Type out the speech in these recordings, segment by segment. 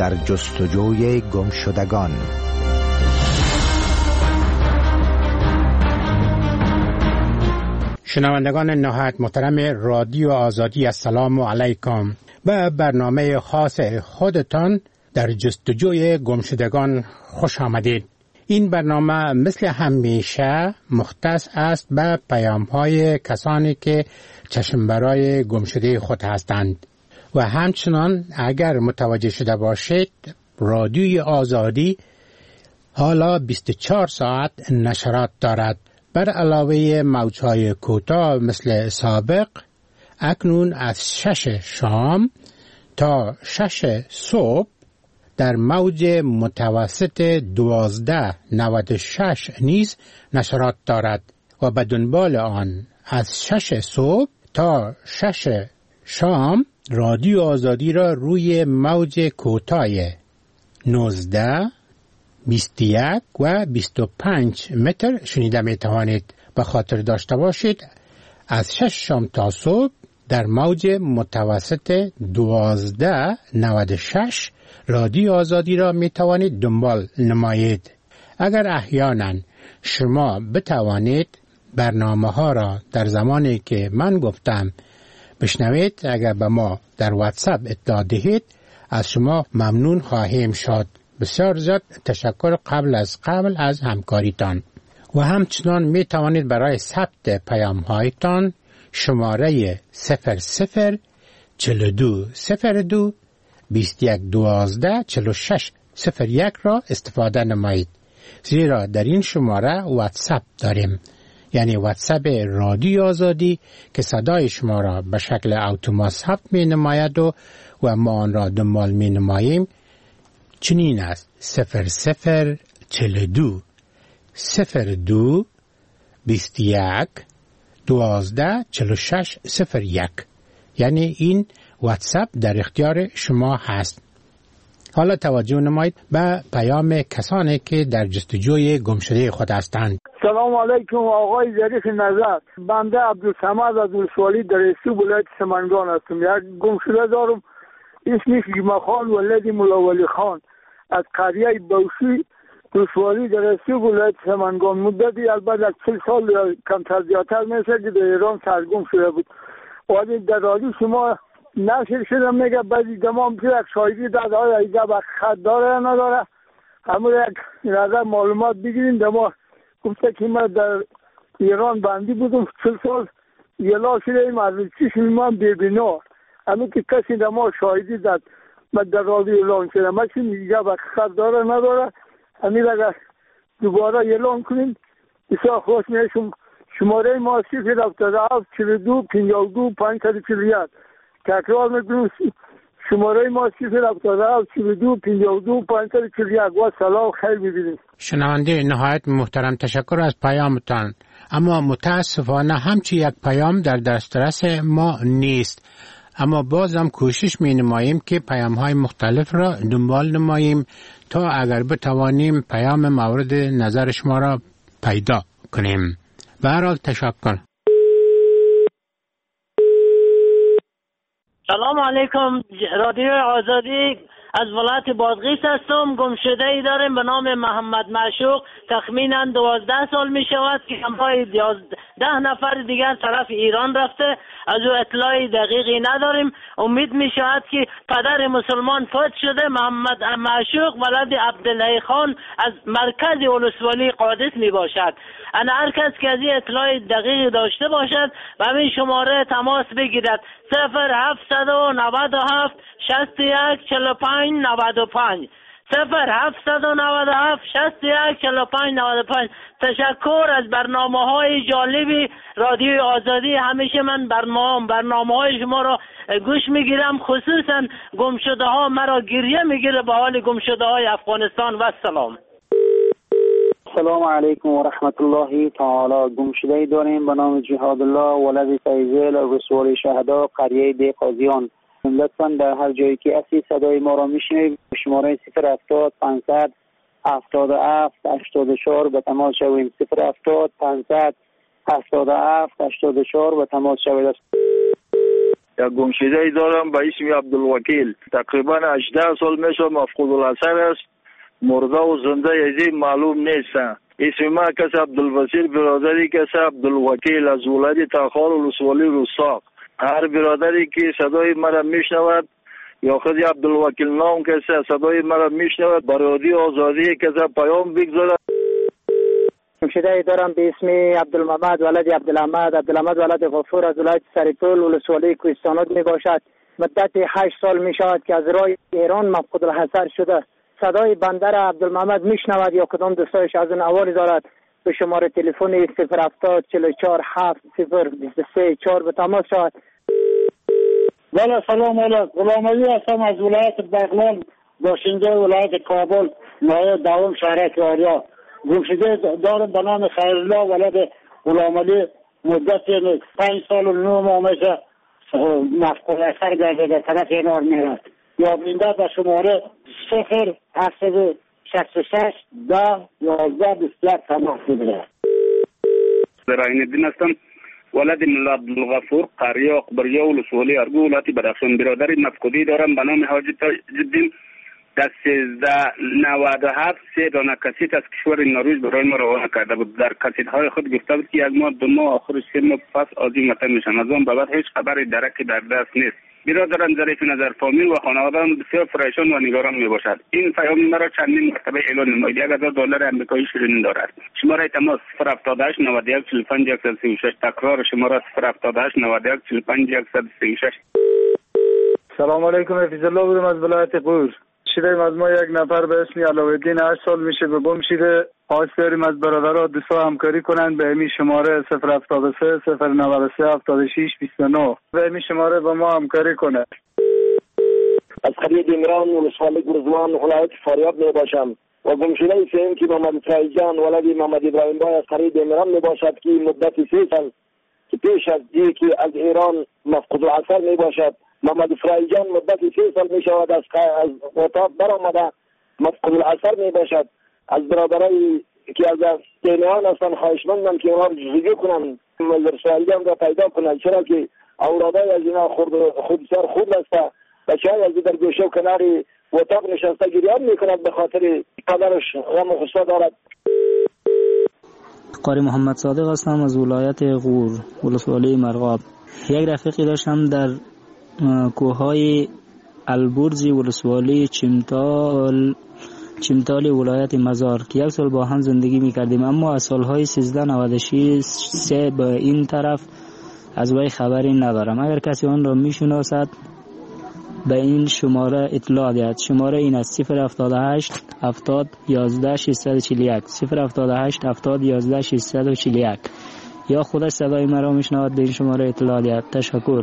در جستجوی گمشدگان. شنوندگان نهایت محترم رادیو آزادی، السلام علیکم. به برنامه خاص خودتان در جستجوی گمشدگان خوش آمدید. این برنامه مثل همیشه مختص است به پیام‌های کسانی که چشم برای گمشده خود هستند و همچنان اگر متوجه شده باشید رادیوی آزادی حالا 24 ساعت نشرات دارد. بر علاوه موج‌های کوتاه مثل سابق، اکنون از 6 شام تا 6 صبح در موج متوسط 1296 نیز نشرات دارد و به دنبال آن از 6 صبح تا 6 شام رادیو آزادی را روی موج کوتاه 19 21 و 25 متر شنیده می توانید. به خاطر داشته باشید از 6 شام تا صبح در موج متوسط 1296 رادیو آزادی را می توانید دنبال نمایید. اگر احیانا شما بتوانید برنامه ها را در زمانی که من گفتم بشنوید، اگر به ما در واتساپ اطلاع دهید از شما ممنون خواهیم شد. بسیار زیاد تشکر قبل از همکاریتان. و همچنان می توانید برای ثبت پیام هایتان شماره 00 42 02 21 12 46 01 را استفاده نمایید، زیرا در این شماره واتساپ داریم، یعنی واتساپ رادیو آزادی که صدای شما را به شکل اتومات ثبت می نماید و ما آن را دنبال می نماییم. چنین است: 00 42 02 21 12 46 01. یعنی این واتساپ در اختیار شما هست. حالا توجه نمایید به پیام کسانی که در جستجوی گمشده خود هستند. سلام علیکم آقای ظریف نظر. بنده عبدالصمد از ولسوالی در استو ولایت سمنگان هستم. یک گمشده دارم اسمش جمعخان ولد مولا ولی خان از قریه بوشی ولسوالی در استو ولایت سمنگان. مدتی البته 40 سال یا کمتر زیادتر میشه که در ایران سرگم شده بود. ولی در رادیو شما نشر شده میگه بعضی دمام که یک شایدی داده های ایده با خط داره یا نداره، همون یک نظر معلومات بگیرین. دما گفته که من در ایران بندی بودم 40 سال یلا شده ایم از چشم من ببینا، همون که کسی دما شایدی داد من در رادیو اعلان شده. من چی میگه با خط داره نداره، همین اگر دوباره اعلان کنین بسیار خوش میشم. شماره ما 077 42 52 541. تکرار میکنم شماره ما 077 42 52 541. و سلام خیر ببینید. شنونده نهایت محترم، تشکر از پیامتان، اما متاسفانه همچی یک پیام در دسترس ما نیست، اما بازم کوشش می نماییم که پیام های مختلف را دنبال نماییم تا اگر بتوانیم پیام مورد نظر شما را پیدا کنیم. به هر حال تشکر. سلام علیکم، رادیو آزادی از ولایت بادغیس هستم. گمشده ای داریم به نام محمد معشوق، تخمینا 12 سال می شود که همراه 10 نفر دیگر طرف ایران رفته. از او اطلاعی دقیقی نداریم. امید می شود که پدر مسلمان فوت شده. محمد معشوق ولد عبدالله خان از مرکز ولسوالی قادس می باشد. انا هر کس که از این اطلاع دقیق داشته باشد و همین شماره تماس بگیرد 0797 61 45 95 0797 61 45 95. تشکر از برنامه‌های جالبی رادیو آزادی. همیشه من برنامه‌های شما را گوش میگیرم، خصوصا گمشده ها مرا گریه میگیره به حال گمشده های افغانستان. و سلام. سلام علیکم و رحمت الله تعالی. گمشده داریم به نام جهاد الله ولد فیضل رسول شهدا قریه دی قاضیان. لطفاً در هر جایی که اسی صدای ما را میشنوید شماره 070 500 77 84 به تماس شوید. 070 500 77 84 به تماس شوید. یک گمشده ای دارم به اسم عبدالوکیل. تقریبا 18 سال میشه مفقود الاثر است. مرده و زنده ازی معلوم نیست. اسم ما کس عبدالبصیر، برادری کس عبدالوکیل از ولایت تاخار ولسوالی رستاق. هر برادری که صدای مرا میشنود یا خود عبدالوکیل نام کسی صدای مرا میشنود برادری آزادی کسی پیام بگذارد. گمشده دارم به اسم عبدالمحمد ولد عبدالحمد ولد غفور از ولایت سریپول ولسوالی کوهستانات می باشد. مدت 8 سال می شود که از راه ایران مفقود الحضر شده. صدای بنده را عبدالمحمد میشنود یا کدام دوستایش از اون احوالی دارد به شماره تلفن 070 44 7 023 4 به تماس شود. بله سلام علیکم. غلام علی هستم از ولایت بغلان، باشنده ولایت کابل، نایب دوم شهر آریا. گمشده دارم به نام خیرالله ولد غلام علی. مدت 5 سال و 9 ماه میشه مفقود اثر گردیده طرف اینار میرد. یا بینده به شماره 0-766 10 11 21 تماس بگیرد. زراین الدین هستم، ولد ملا عبدالغفور، قریه اقبریه ولسوالی ارگو ولایت بدخشان. برادری مفقودی دارم به نام حاجی تاج‌الدین. در 1397 3 دانه کسیت از کشور نروژ برای ما روانه کرده بود. در کسیت های خود گفته بود که 1 ماه 2 ماه آخرش 3 ماه پس از این وطن میشن. از آن بعد هیچ خبری درکی در دست نیست. برادرم ظریف نظر فامیل و خانواده‌ام بسیار پریشان و نگران میباشد. این پیام مرا چندین مرتبه اعلان نماید. $1000 آمریکایی شیرین دارد. شماره تماس 078 91 45 136. تکرار شماره 078 91 45 136. سلام علیکم. حفیظ الله بودم از ولایت قور. شیریم از ما یک نفر به اسم علاءالدین 8 سال میشه به گم شده. خواهش داریم از برادرها دوستا همکاری کنند به این شماره 073 093 76 29 به این شماره با ما همکاری کنند. از قریه دیمران ولسوالی گرزوان ولایت فاریاب می باشم و گمشده این که محمد فرایجان ولد محمد ابراهیم بای از قریه دیمران می باشد که مدت 3 سال که پیش از که از ایران مفقود الاثر می باشد. محمد فرایجان مدت 3 سال می شود از اتاق برآمده مفقود الاثر می باشد. از برادرای که از تینهان هستن خواهش مندم که اونا رو جزگی کنن فرایجان را پیدا کنن، چرا که اولادای از اینا خود بسیار خوب است. بچه های از در گوشه و کناری اتاق نشسته گریان میکند به خاطر پدرش غم و غصه دارد. قاری محمد صادق هستم از ولایت غور ولسوالی مرغاب. یک رفیقی داشتم در کوههای البرز ولسوالی چمتال ولایت مزار که 1 سال با هم زندگی میکردیم، اما از سالهای 1396 به این طرف از وی خبری ندارم. اگر کسی آن را میشناسد به این شماره اطلاع دهد. شماره این است 078 70 11 641 078 70 11 641 یا خودش صدای مرا میشنود به این شماره اطلاع دهد. تشکر.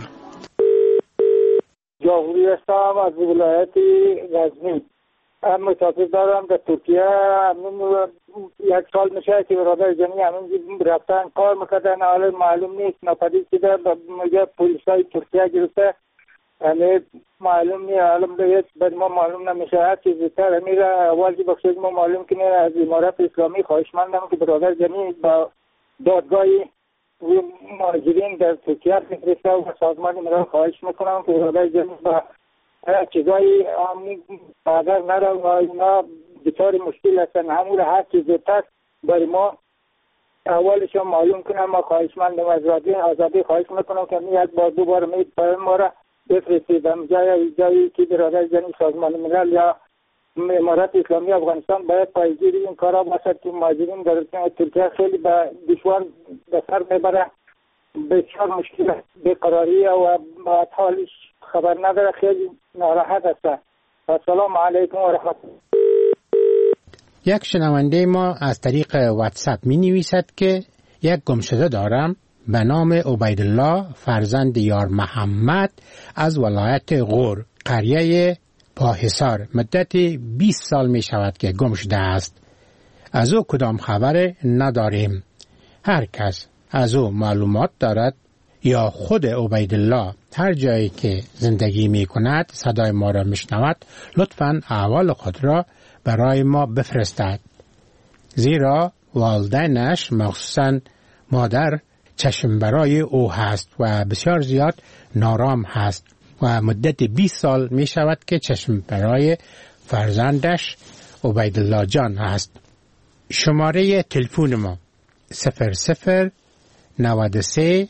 جاهوری هستم از ولایت غزنی. مسافر دارم در ترکیه. 1 سال میشه که برادر جمعی همین رفتن کار میکردن، حالا معلوم نیست ناپدید شده. میگه پلیسای ترکیه گرفته، یعنی معلوم نیست، حالا بعد ما معلوم نمیشه. هر چیز زودتر میره اول بخشید ما معلوم کنه. از امارات اسلامی خواهشمندم که برادر جمعی با دادگاهی مهاجرین در ترکیه بفرسته و سازمان ملل خواهش میکنم که برادر جمعی با چیزایی برادر نره و اینا بسیار مشکل هستن. همون هر چیز زودتر برای ما اولش معلوم کنم. ما خواهشمندم از آزادی خواهش میکنم که یک بار 2 بار ما را بفرستیدم جایی که برادر جمعی سازمان ملل یا امارات اسلامی افغانستان باید پایگیری این کارا باشد که مهاجرین در ترکیه خیلی به دشوار به سر میبره. بسیار مشکل بیقراری و بعد حالش خبر نداره، خیلی ناراحت است. السلام علیکم و رحمت الله. یک شنونده ما از طریق واتساپ می نویسد که یک گمشده دارم به نام عبیدالله فرزند یار محمد از ولایت غور قریه پاحصار. مدت 20 سال می شود که گم شده است. از او کدام خبر نداریم. هر کس از او معلومات دارد یا خود عبیدالله هر جایی که زندگی می کند صدای ما را می شنود لطفاً احوال خود را برای ما بفرستد، زیرا والدینش مخصوصاً مادر چشم برای او هست و بسیار زیاد نارام هست و مدت 20 سال می شود که چشم برای فرزندش عبیدالله جان هست. شماره تلفن ما 00 93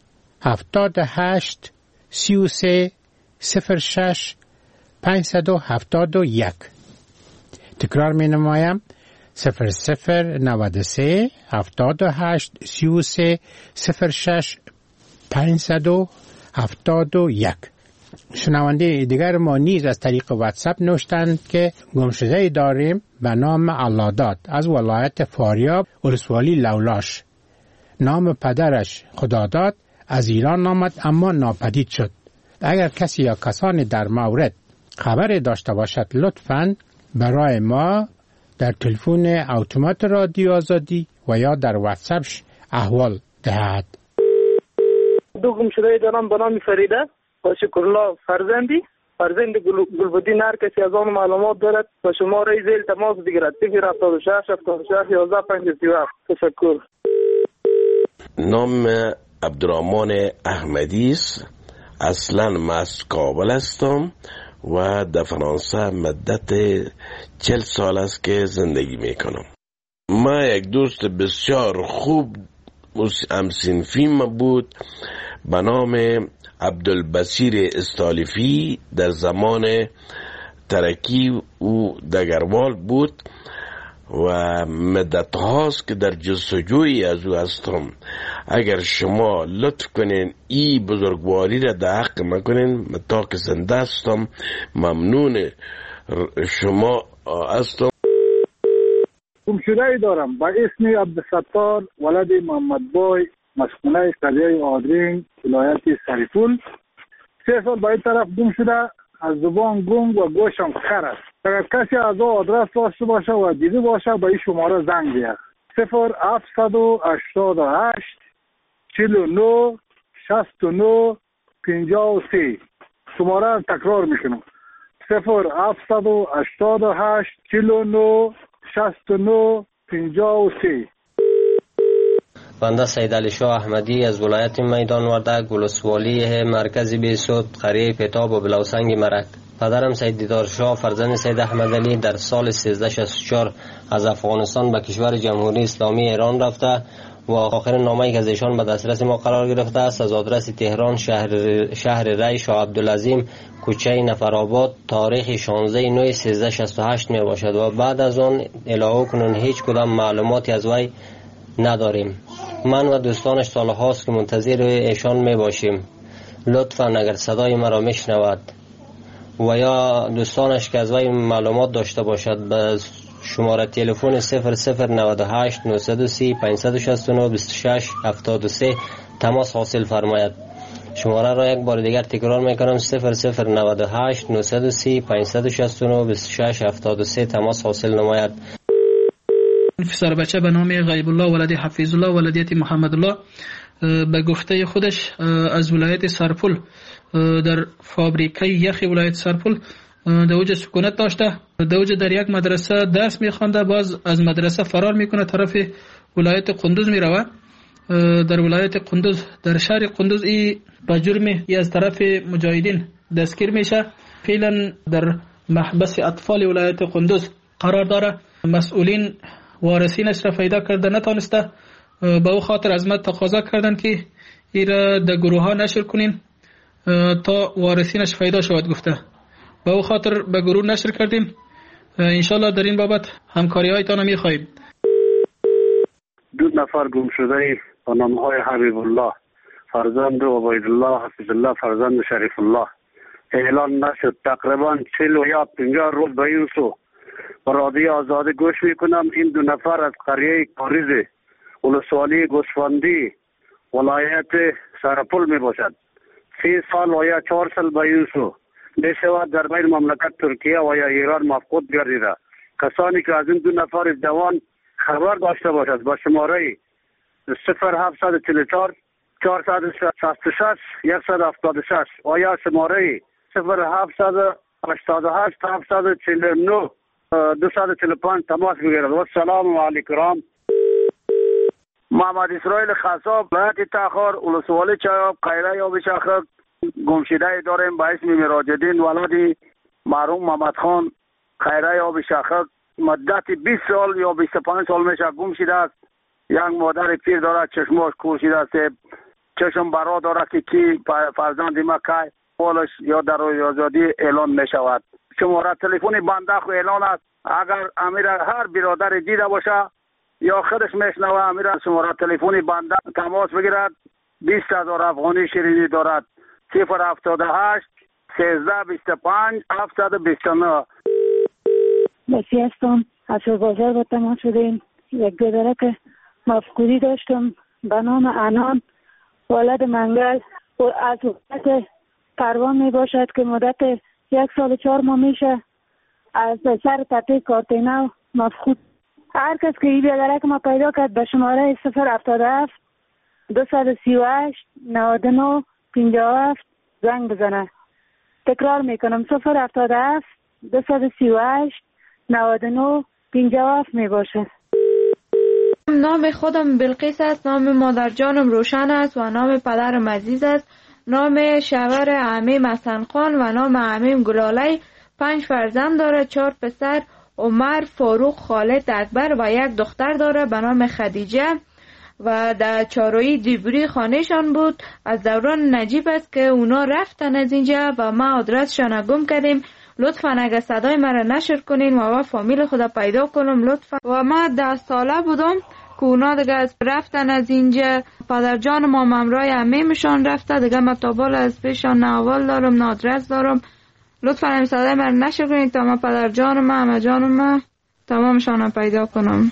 78 33 06 571. تکرار می نمایم 00 93 78 33 06 571. شنونده دیگر ما نیز از طریق واتساپ نوشتند که گمشده داریم به نام علاداد از ولایت فاریاب ولسوالی لولاش. نام پدرش خداداد از ایران آمد اما ناپدید شد. اگر کسی یا کسانی در مورد خبر داشته باشد لطفاً برای ما در تلفن اتومات رادیو آزادی و یا در واتساپ احوال دهد. دو گمشده دارم به نام فریده و شکرالله فرزند گلبدین. هر کسی از آن معلومات دارد و شماره زیل تماس بگیرد 76 76 11 57. تشکر. نام عبدالرحمن احمدی است. اصلا من از کابل هستم و در فرانسه مدت 40 سال است که زندگی میکنم. من یک دوست بسیار خوب همسنفیم بود به نام عبدالبصیر استالیفی. در زمان ترکی او دگروال بود و مدت هاست که در جستجوی از او هستم. اگر شما لطف کنین این بزرگواری را در حق مکنین، تا که زنده هستم ممنون شما هستم. گمشده دارم با اسم عبدالستار ولد محمد بای، مسکونه قریه آدرین، ولایت سریپول. 3 سال به این طرف گم شده، از زبان گنگ و گوشم خر است. اگر کسی از او آدرس داشته باشه و دیده باشه به این شماره زنگ بیاد 0788 49 69 53. شماره را تکرار میکنم 0788 49 69 53. بنده سید علی شاه احمدی از ولایت میدان وردک ولسوالی مرکزی بیسود قریه پتاب و بلوسنگ مرک. پدرم سید دیدار شاه فرزند سید احمد علی در سال 1364 از افغانستان به کشور جمهوری اسلامی ایران رفته و آخر نامه‌ای که از ایشان به دسترس ما قرار گرفته است از آدرس تهران شهر ری شاه عبدالعظیم کوچه نفرآباد تاریخ 16/9/1368 می باشد و بعد از آن الی کنون هیچ کدام معلوماتی از وی نداریم. من و دوستانش سالهاست که منتظر ایشان می باشیم. لطفاً اگر صدای مرا میشنود و یا دوستانش که از وی معلومات داشته باشد به شماره تلفن 0098 930 569 26 73 تماس حاصل فرماید. شماره را یک بار دیگر تکرار میکنم 0098 930 569 26 73 تماس حاصل نماید. پسر بچه به نام غیب الله ولد حفیظ الله ولدیت محمد الله به گفته خودش از ولایت سرپل در فابریکه یخ ولایت سرپل در اوج سکونت داشته. در اوج در یک مدرسه درس میخوانده، باز از مدرسه فرار میکنه طرف ولایت قندوز میروه. در ولایت قندوز در شهر قندوز ای با جرم از طرف مجاهدین دستگیر میشه. فعلا در محبس اطفال ولایت قندوز قرار داره. مسئولین وارثینش را پیدا کرده نتانسته، به او خاطر از ما تقاضا کردن که این را در گروه ها نشر کنین تا وارثینش پیدا شود. گفته به او خاطر به گروه نشر کردیم. انشالله در این بابت همکاری هایتان میخواهیم. 2 نفر گم شده با نام های حبیب الله فرزند عبیدالله حفیظ الله فرزند شریف الله اعلان نشد. تقریبا 40 یا 50 روز به این سو رادیو آزادی گوش میکنم. این 2 نفر از قریه کاریز ولسوالی گوسفندی ولایت سرپل می باشد. 3 سال و یا 4 سال به این سو میشود در بین مملکت ترکیه و یا ایران مفقود گردیده. کسانی که از این 2 نفر جوان خبر داشته باشد با شماره 0744 466 176 و یا شماره 0788 749 245 تماس بگیرد. و السلام علیکم. محمد اسرائیل خصاب ولایت تخار ولسوالی چایاب قیره آب شخرق گمشده داریم به اسم میراجدین ولد مرحوم محمد خان قیره آب شخرق مدت 20 سال یا 25 سال میشه گم شده است. یک مادر پیر دارد چشماش کورشیده است، چشم برا دارد که کی فرزند ما کی پولش یا در آزادی اعلان می شود. شماره تلفن بنده خو اعلان است، اگر امیر هر برادر دیده باشه یا خودش میشنوه امیر شماره تلفن بنده تماس بگیرد. 20,000 افغانی شیرینی دارد. 078 1325 729. بسی هستم از بازار با تماس شدیم. یک دردرک مفقودی داشتم به نام انان ولد منگل و از وقت پروان می باشد که مدت 1 سال و 4 ماه میشه از سر تپه کارتینو مفقود. هر کس که این دردرک ما پیدا کرد به شماره 077 238 99 57 زنگ بزنه. تکرار میکنم 077 238 99 57 می باشه. نام خودم بلقیس است، نام مادر جانم روشن است و نام پدرم عزیز است. نام شوهر عمیم حسن خان و نام عمیم گلالی. 5 فرزند داره، 4 پسر عمر، فاروق، خالد، اکبر و 1 دختر داره به نام خدیجه و در چارویی دیبری خانهشان بود. از دوران نجیب است که اونا رفتن از اینجا و ما آدرسشان گم کردیم. لطفاً اگه صدای مرا نشر کنین و فامیل خدا پیدا کنم لطفاً. و ما 10 ساله بودم که اونا دیگه رفتن از اینجا. پدر جان ما ممرای عمیمشان رفته دیگه. ما تابال از پیشان نه اول دارم نه آدرس دارم. لطفاً هم صدای مرا نشر کنین تا ما پدر جان ما همه جان ما تمامشان پیدا کنم.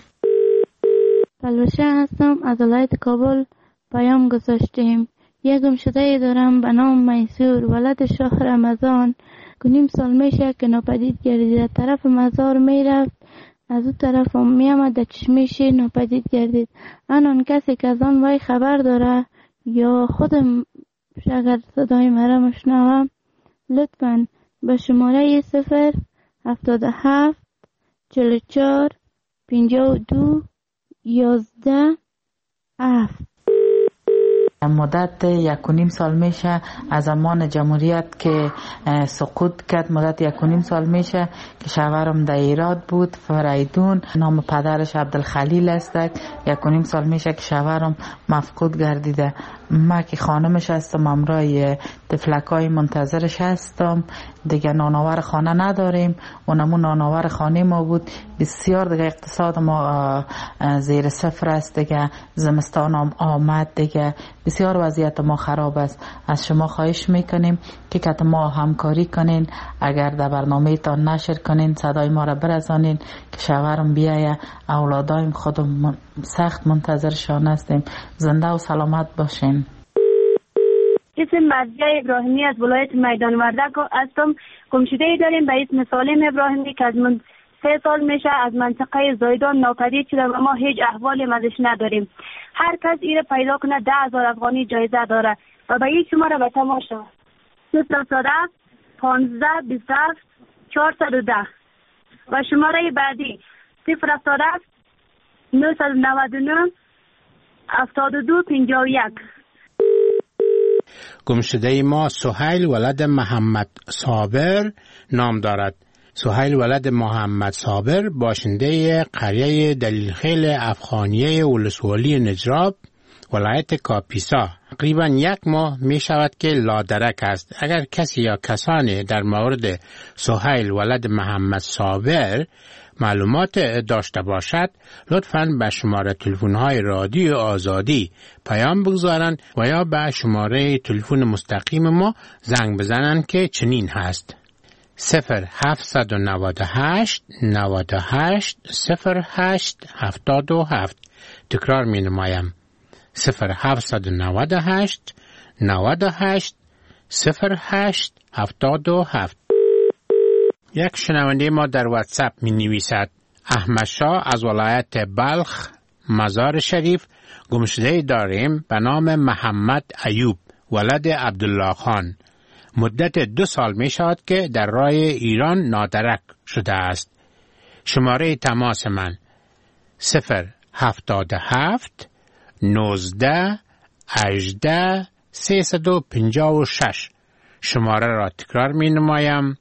بلوشه هستم از ولایت کابل. پیام گذاشتیم. یک گمشده دارم به نام میسور ولد شاه رمضان. 9 سال میشه که ناپدید گردید. طرف مزار میرفت از اون طرف میامد در چشمش ناپدید گردید. آن کسی که از آن وای خبر داره یا خودم اگر صدای مرا مشنوم لطفاً به شماره 077 44 52 11 7. مدت 1.5 سال میشه از زمان جمهوریت که سقوط کرد. مدت 1.5 سال میشه که شوهرم در ایراد بود، فریدون. نام پدرش عبدالخلیل است. 1.5 سال میشه که شوهرم مفقود گردیده. ما که خانمش هستم امرای تفلکای منتظرش هستم. دیگه نانآور خانه نداریم. اونمون نانآور خانه ما بود. بسیار دیگه اقتصاد ما زیر صفر است. دیگه زمستان هم آمد. دیگه بسیار وضعیت ما خراب است. از شما خواهش میکنیم که ما همکاری کنین. اگر در برنامه تان نشر کنین صدای ما را برسانین که شوهرم بیایه. اولادایم خودم سخت منتظرشان هستیم. زنده و سلامت باشین. اسم مرضیه ابراهیمی از ولایت میدان وردک هستم. گمشده داریم به اسم سالم ابراهیمی که از من 3 سال میشه از منطقه زایدان ناپدید شده و ما هیچ احوالی ازش نداریم. هر کس ایره پیدا کنه 10,000 افغانی جایزه داره و به این شماره به تماس شود 017 15 27 410 و شماره بعدی 077 999 72 51. گمشده ما سهیل ولد محمد صابر نام دارد. سهیل ولد محمد صابر باشنده قریه دلیلخیل افغانیه ولسوالی نجراب ولایت کاپیسا. تقریبا 1 ماه می شود که لادرک است. اگر کسی یا کسانی در مورد سهیل ولد محمد صابر معلومات داشته باشد لطفاً به شماره تلفن‌های رادیو آزادی پیام بگذارند و یا به شماره تلفن مستقیم ما زنگ بزنند که چنین هست 0798 98 08 77. تکرار می نمایم 0798 98 08 77. یک شنونده ما در واتساپ می نویسد احمد شاه از ولایت بلخ مزار شریف گمشده داریم به نام محمد ایوب ولد عبدالله خان. مدت 2 سال می شود که در راه ایران نادرک شده است. شماره تماس من 077 19 18 356. شماره را تکرار می نمایم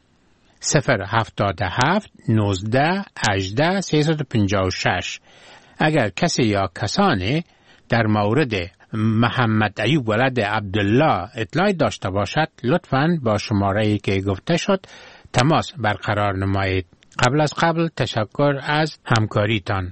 077 19 18 356. اگر کسی یا کسانی در مورد محمد ایوب ولد عبدالله اطلاعی داشته باشد لطفاً با شماره‌ای که گفته شد تماس برقرار نمایید. قبل تشکر از همکاریتان.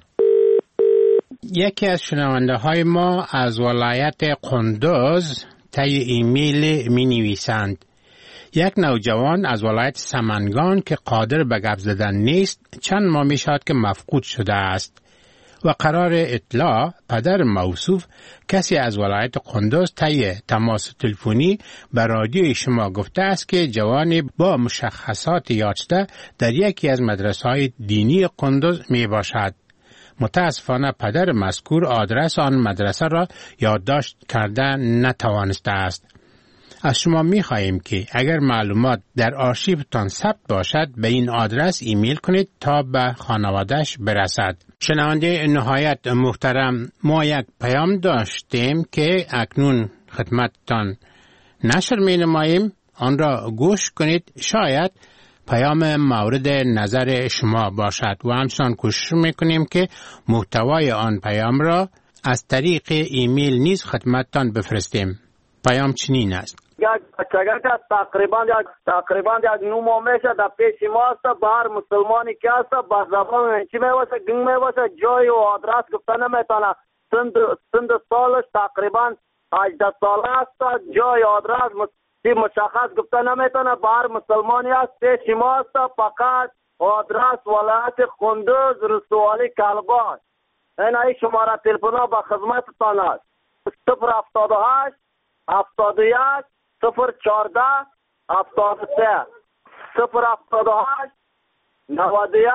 یکی از شنونده های ما از ولایت قندوز طی ایمیل می نویسند: یک نوجوان از ولایت سمنگان که قادر به گپ زدن نیست چند ماه می شود که مفقود شده است و قرار اطلاع پدر موصوف کسی از ولایت قندوز طی تماس تلفنی به رادیوی شما گفته است که جوانی با مشخصات یافته در یکی از مدرسه‌های دینی قندوز می باشد. متاسفانه پدر مذکور آدرس آن مدرسه را یادداشت کرده نتوانسته است. از شما می خواهیم که اگر معلومات در آرشیوتان ثبت باشد به این آدرس ایمیل کنید تا به خانواده‌اش برسد. شنونده نهایت محترم، ما یک پیام داشتیم که اکنون خدمتتان نشر می نماییم. آن را گوش کنید، شاید پیام مورد نظر شما باشد و همچنان کوشش میکنیم که محتوای آن پیام را از طریق ایمیل نیز خدمتتان بفرستیم. پیام چنین است: یک بچگه که تقریبا یک 9 ماه میشه در پیش ما است. به هر مسلمانی که است به زبان چی میواسه گنگ میواسه، جای و آدرس گفته نمیتونه. سند سالش تقریبا 18 ساله است، جای آدرس مشخص گفته نمیتونه. به هر مسلمانی است پیش ما است. فقط آدرس ولایت قندوز رسوالی کلبان. این شماره تلفن به خدمتتان است: 078 71 014 73 078 91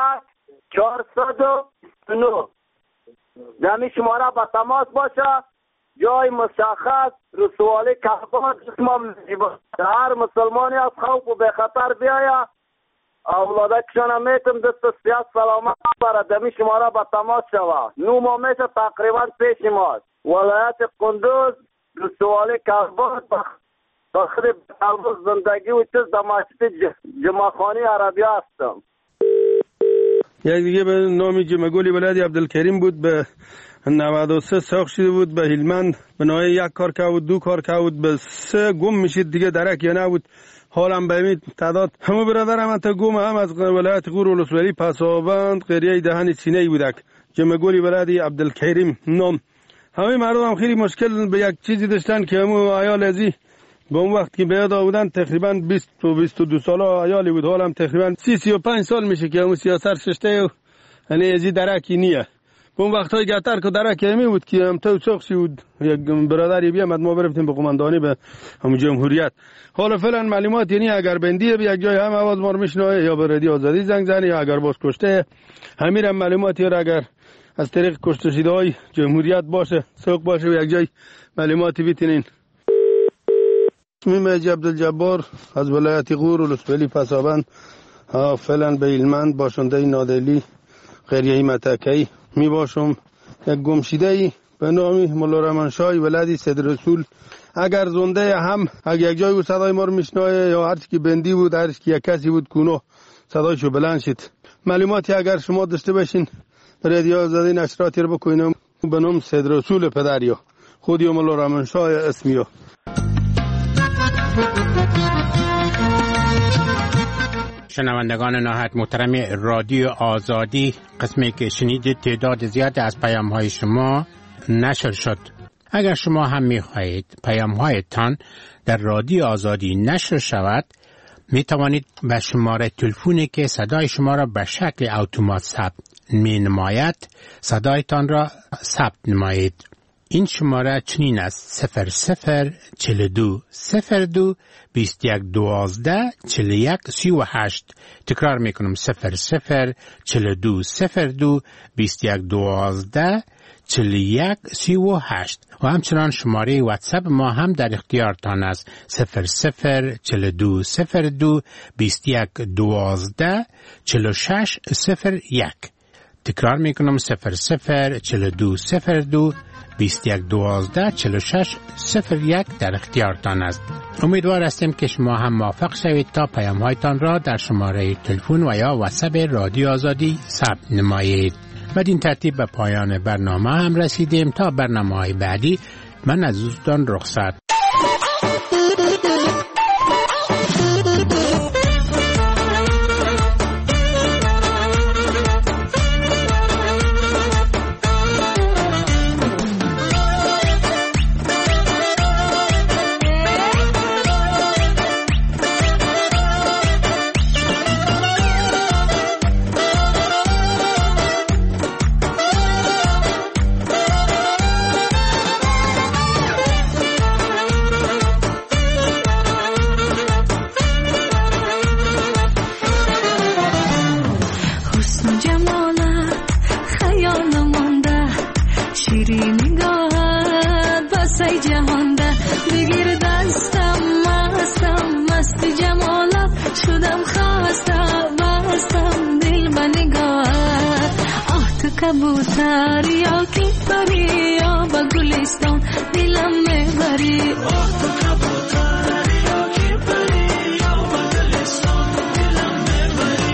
409. دمی شماره به تماس باشه. جای مشخص رسوالی کلبان. هر مسلمانی از خوف و به خطر بیاید اولاده کشانه میتم دست سیاست سلامت برد. دمی شماره به تماس شوه. 9 ماه میشه تقریبا پیش ماست. ولایت قندوز رسوالی کلبان. بخیر قلب زندگی و چیز در مسجد جمعخانی عربی هستم. یک دیگه به نام جمعگولی ولادی عبدالکریم بود، به 93 ساخت شده بود به هلمند. به نوعی 1 کار که بود 2 کار که بود به 3 گم میشید دیگه درک یا نبود. حالم به این تعداد همه برادرم تا گم هم از ولایت غور ولسوالی پسابند قریه دهن سینه‌ای بودک. جمعگولی ولادی عبدالکریم نام. همه مردم هم خیلی مشکل به یک چیزی داشتن که همو عیال ازی به اون وقت که بیاد آودن تقریبا 20 و 22 ساله عیالی بود. حالم تقریبا 30-35 سال میشه که همو سیاست ششته و یعنی ازی درکی نیه. به اون وقت های گتر که درکی همی بود که هم تو چخشی بود. یک برادری بیامد ما برفتیم به قماندانی به همو جمهوریت. حالا فعلا معلومات یعنی اگر بندیه به یک جای هم آواز ما رو میشنوه یا به رادیو آزادی زنگ زنی یا اگر باز کشته همین معلوماتی را اگر از طریق کشته شده های جمهوریت باشه سوق باشه و یک جای معلوماتی بیتینین. اسمیم عبدالجبار از ولایت غور ولسوالی پسابند فعلا به هلمند باشنده نادلی قریه متکی می باشم. یک گمشیده به نام مولا رحمانشاه ولدی سید رسول اگر زنده هم اگر یک جای او صدای ما رو میشنوه یا هر که بندی بود هر که یک کسی بود کونو صدایشو بلند شد. معلوماتی اگر شما داشته باشین رادیو آزادی نشراتی رو بکنیم به نام سید رسول پدریو خودی مولا رحمانشاه اسمیو. شنوندگان نهایت محترم رادیو آزادی، قسمی که شنیدید تعداد زیاد از پیام‌های شما نشر شد. اگر شما هم می‌خواهید پیام‌هایتان در رادیو آزادی نشر شود می توانید به شماره تلفنی که صدای شما را به شکل اتومات ثبت می نماید صدایتان را ثبت نمایید. این شماره چنین است: 0042 02 21 12 41 38. تکرار میکنم: 0042 02 21 12 41 38. و همچنان شماره واتساپ ما هم در اختیارتان است: 0042 02 21 12 46 01. تکرار میکنم 004202 2112 46 01 در اختیارتان است. امیدوار هستیم که شما هم موافق شوید تا پیام هایتان را در شماره تلفن و یا واتساپ رادیو آزادی ثبت نمایید. بدین ترتیب به پایان برنامه هم رسیدیم. تا برنامه‌های بعدی من از دوستان رخصت. कबूतर या की परी या बगुलिस्तान दिलम में भरी कबूतर या की परी या बगुलिस्तान दिलम में भरी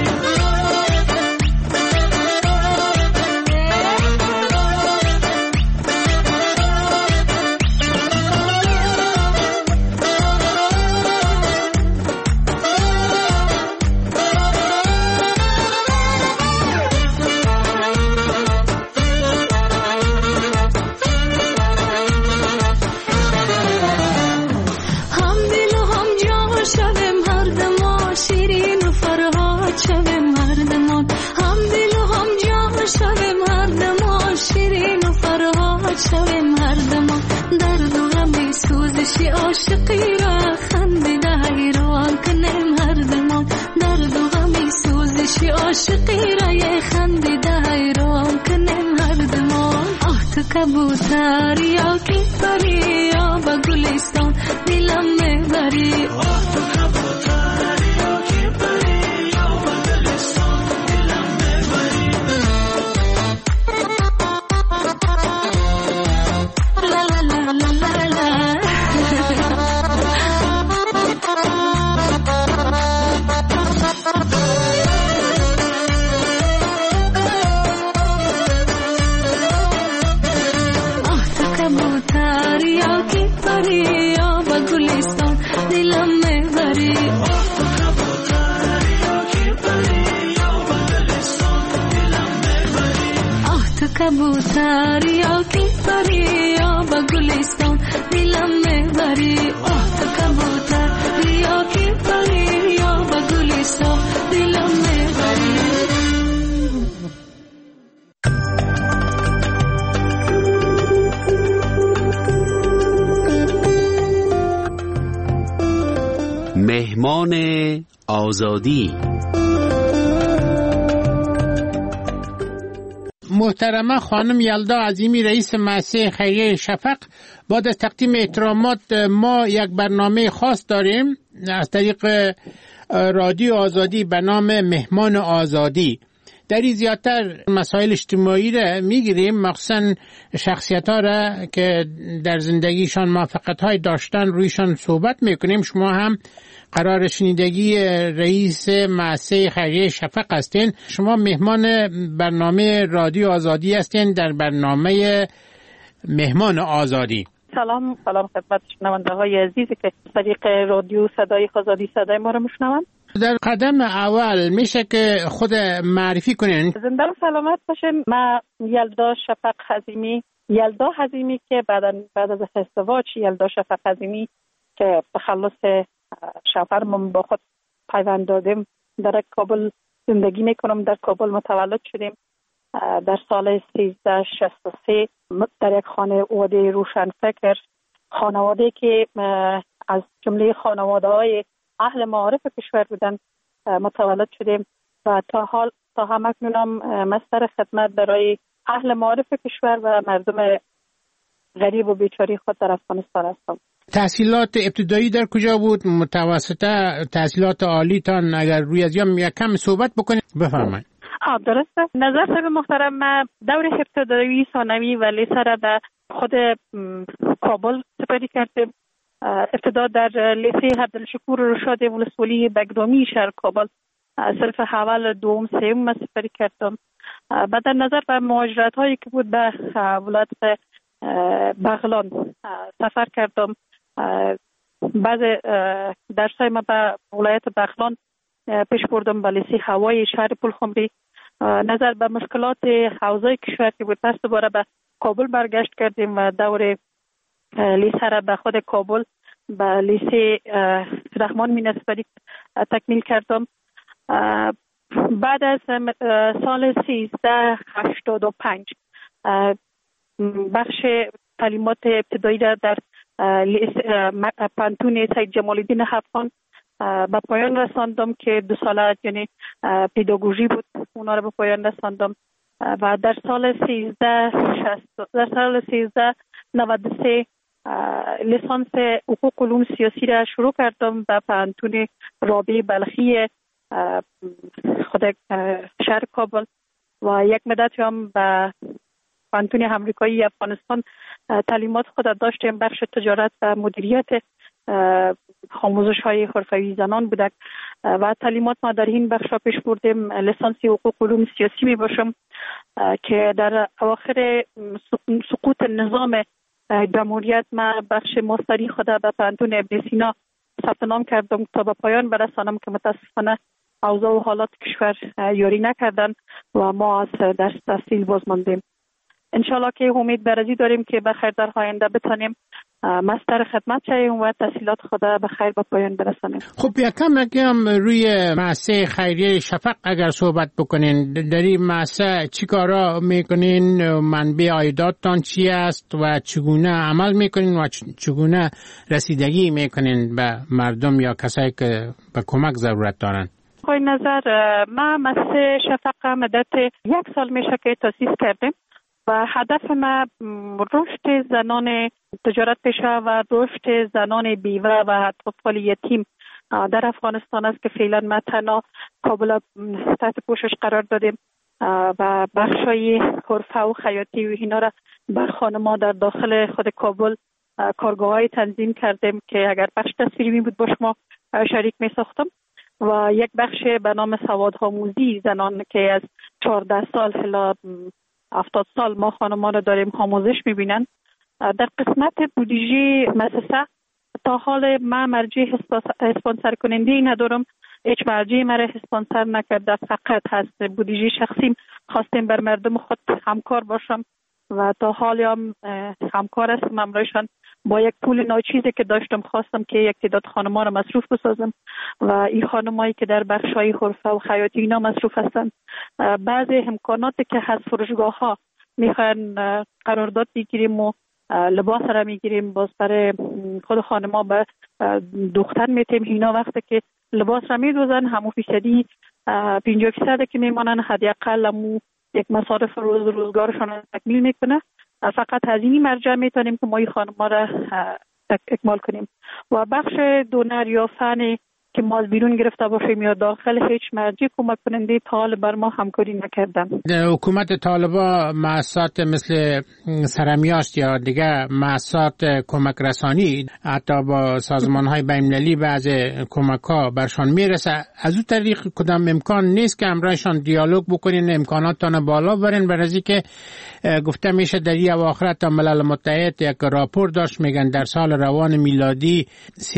عاشقی را خنده حیران کنم هر دمان درد و غمی سوزشی عاشقی را یه خنده حیران کنم هر دمان آه تو کبوتر یا کی پری یا با گلستان دلم میبری آه تو کبوتر یا کی پری یا با گلستان دلم میبری لا لا لا لا لا कबूतर या की परी या बगुलिस्तान दिलम में भरी ओह तो कबूतर या की परी या बगुलिस्तान दिलम में भरी مهمان آزادی. محترمه خانم یلدا عظیمی رئیس مؤسسه خیریه شفق، بعد از تقدیم احترامات ما یک برنامه خاص داریم از طریق رادیو آزادی به نام مهمان آزادی. در این زیادتر مسائل اجتماعی را میگیریم، مخصوصا شخصیت ها را که در زندگیشان موفقیت های داشتن رویشان صحبت میکنیم. شما هم قرار شنیدگی رئیس مؤسسه خیریه شفق هستین. شما مهمان برنامه رادیو آزادی هستین در برنامه مهمان آزادی. سلام خدمت شنونده های عزیزی که طریق رادیو صدای آزادی صدای ما رو میشنوند. در قدم اول میشه که خود معرفی کنین. زنده و سلامت باشین. من یلدا شفق حزیمی که بعد از ازدواج یلدا شفق حزیمی که تخلص شوهرم با خود پیوند دادیم در کابل زندگی میکنم. در کابل متولد شدیم در سال 1363 در یک خانه واده روشنفکر، خانواده که از جمله خانواده های اهل معارف کشور بودن متولد شدیم و تا همکنونم مستر خدمت برای اهل معارف کشور و مردم غریب و بیچاره خود در افغانستان هستم. تحصیلات ابتدایی در کجا بود؟ متوسطه؟ تحصیلات عالیتان اگر روی از یک کم صحبت بکنید بفرمایید. درسته. نظر صاحب محترم، من دور ابتدایی ثانوی و لیسه را به خود کابل سپری کردم. ابتدا در لیسه عبدالشکور رشاد ولسوالی بگدامی شهر کابل صرف اول دوم سوم سپری کردم. بعد در نظر به مهاجرت هایی که بود به ولایت بغلان سفر کردم. بعض درسای ما به ولایت بغلان پیش بردم به لیسه هوایی شهر پلخمری. نظر به مشکلات حوزه کشور که بود، پس دوباره به کابل برگشت کردیم و دور لیسه را به خود کابل به لیسه رحمان مینسپری تکمیل کردم. بعد از سال 1385 بخش تعلیمات ابتدایی را در پانتون سید جمال الدین افغان به پایان رساندم که 2 ساله یعنی پداگوژی بود، اونا را به پایان رساندم و در سال 1393 لیسانس حقوق علوم سیاسی را شروع کردم به پانتون رابعه بلخی خود شهر کابل و یک مدتی هم به پانتون امریکایی افغانستان تعلیمات خود داشتیم. بخش تجارت و مدیریت آموزش های حرفه‌ای زنان بودک و تعلیمات ما در این بخش پیش بردیم. لیسانس حقوق علوم سیاسی می باشم که در اواخر سقوط نظام جمهوریت ما بخش ماستری خود به پانتون ابن سینا ثبت نام کردم تا به پایان برسانم که متاسفانه اوضاع و حالات کشور یاری نکردن و ما از درس تحصیل باز ماندیم. انشالله که امید برازی داریم که بخیر در آینده بتانیم مستر خدمت شویم و تحصیلات خود بخیر به پایان برسانیم. خب یکم روی مؤسسه خیریه شفق اگر صحبت بکنین، در این مؤسسه چی کارا میکنین؟ منبع عایداتتان چی است و چگونه عمل میکنین و چگونه رسیدگی میکنین به مردم یا کسایی که به کمک ضرورت دارن؟ آقای نظر، ما مؤسسه شفق مدت 1 سال میشه که تأسیس کردیم و هدف ما رشد زنان تجارت پیشه و رشد زنان بیوه و اطفال یتیم در افغانستان است که فعلا ما تنها کابل تحت پوشش قرار دادیم و بخشای حرفه و خیاطی و اینا را بر خانم‌ها در داخل خود کابل کارگاه‌های تنظیم کردیم که اگر بخش تصویری می بود با شما شریک می ساختم و یک بخش به نام سوادآموزی زنان که از 14 سال الی 70 سال ما خانمان رو داریم آموزش میبینن. در قسمت بودجه مؤسسه تا حال ما مرجع اسپانسر کننده ندارم، هیچ مرجع مرا اسپانسر نکرده، فقط هست بودجه شخصیم خواستیم بر مردم خود همکار باشم و تا حال هم همکار هستم همراهشان. با یک پول ناچیزی که داشتم خواستم که یک تعداد خانم‌ها را مصروف بسازم و این خانمایی که در بخش‌های حرفه و خیاطی اینا مصروف هستند بعضی امکاناتی که از فروشگاه‌ها میخوان قرارداد بگیریم و لباس را میگیریم باز برای خود خانم‌ها به دختر میتیم. اینا وقتی که لباس را میدوزن همون فیصدی 50% که میمانن حداقل همون یک مصارف روزگارشان تکمیل میکنه. فقط از این مرجع میتونیم که ما این خانم‌ها را اکمال کنیم و بخش دونر یا فنی که ما از بیرون گرفته باشیم یا داخل هیچ مرجع کمک کننده تا حال بر ما همکاری نکردن. حکومت طالبا مؤسسات مثل سرمیاشت یا دیگه مؤسسات کمک رسانی حتی با سازمان‌های بین‌المللی بعض کمک‌ها برشان میرسه، از اون طریق کدام امکان نیست که همراهشان دیالوگ بکنین، امکاناتتان بالا برین؟ برای که گفته میشه در این اواخر تا ملل متحد یک راپور داشت میگن در سال روان میلادی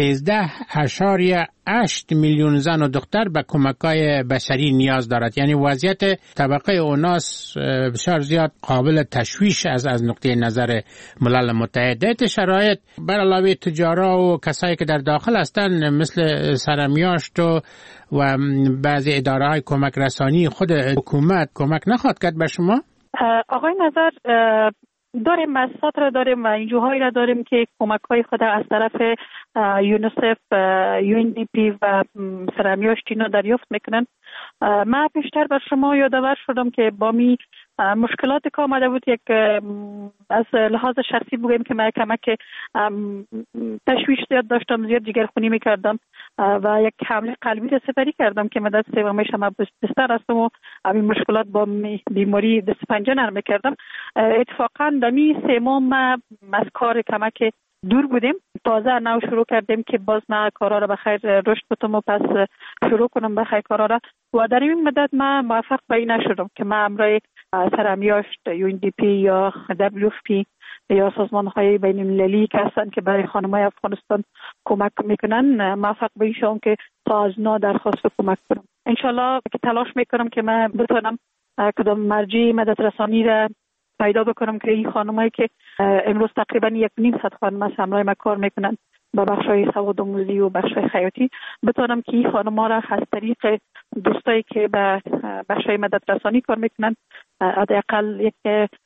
13.8 میلیون زن و دختر به کمک‌های بشری نیاز دارد. یعنی وضعیت طبقه اوناس بسیار زیاد قابل تشویش از نقطه نظر ملل متحد. شرایط بر علاوه تجارا و کسایی که در داخل هستند مثل سرمیاشت و بعضی اداره‌های کمک رسانی خود حکومت کمک نخواهد کرد به شما؟ آقای نظر، داریم مؤسسات را داریم و انجوهایی را داریم که کمک‌های خود از طرف یونیسف، UNDP و سرمیاشت اینا دریافت میکنن. من بیشتر بر شما یادآور شدم که با می مشکلات که آمده بود، یک از لحاظ شخصی بگویم که من کمک تشویش زیاد داشتم، زیاد جگرخونی میکردم و یک حمله قلبی را سپری کردم که مدت سومیش هم بستر هستم و این مشکلات با بیماری دست پنجه نرم میکردم. اتفاقا دمی سوم از کار کمک دور بودیم، تازه نو شروع کردیم که باز من کارا را بخیر رشد بتم و پس شروع کنم بخیر کارا را و در این مدت من موفق به این نشدم که من امرای سرمیاشت UNDP یا WFP یا سازمان های بین المللی که هستن که برای خانمای افغانستان کمک میکنن موفق به این شدم که تا از نا درخواست کمک کنم. انشالله که تلاش میکنم که من بتونم کدام مرجع مدد رسانی را پیدا بکنم که این خانمایی که امروز تقریبا 1.5 خانم از همراه ما کار میکنن با بخشای سواد آموزی و بخشای خیاطی، بتونم که این خانم‌ها را از طریق دوستایی که به بخشای مدد رسانی کار میکنن حداقل یک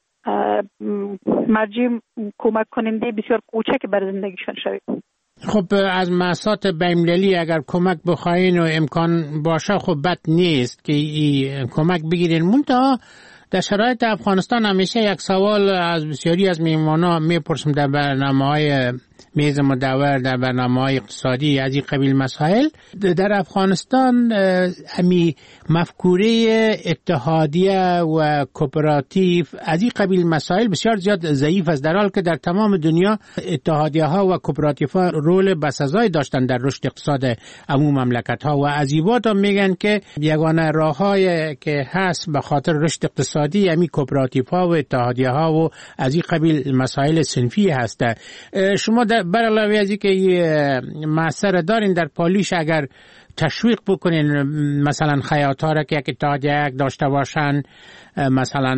مرجع کمک کننده بسیار کوچک برای زندگیشان شوید. خب از مؤسسات بین‌المللی اگر کمک بخواین و امکان باشه خب بد نیست که این کمک بگیرین. منتها در شرایط افغانستان همیشه یک سوال از بسیاری از میهمانا میپرسم در برنامه‌های میز مدور، در برنامه‌های اقتصادی از این قبیل مسائل. در افغانستان همی مفکوره اتحادیه و کوپراتیو از این قبیل مسائل بسیار زیاد ضعیف است، در حالی که در تمام دنیا اتحادیه ها و کوپراتیو ها رول بسزایی داشتن در رشد اقتصاد عموم مملکت ها و از این بعد میگن که یگانه راه‌های که هست به خاطر رشد اقتصادی همی کوپراتیو ها و اتحادیه ها و از این قبیل مسائل صنفی هسته. شما بر علاوه از اینکه معصر دارین در پالیش اگر تشویق بکنین مثلا خیاط‌ها را که یک اتحادیه داشته باشن، مثلا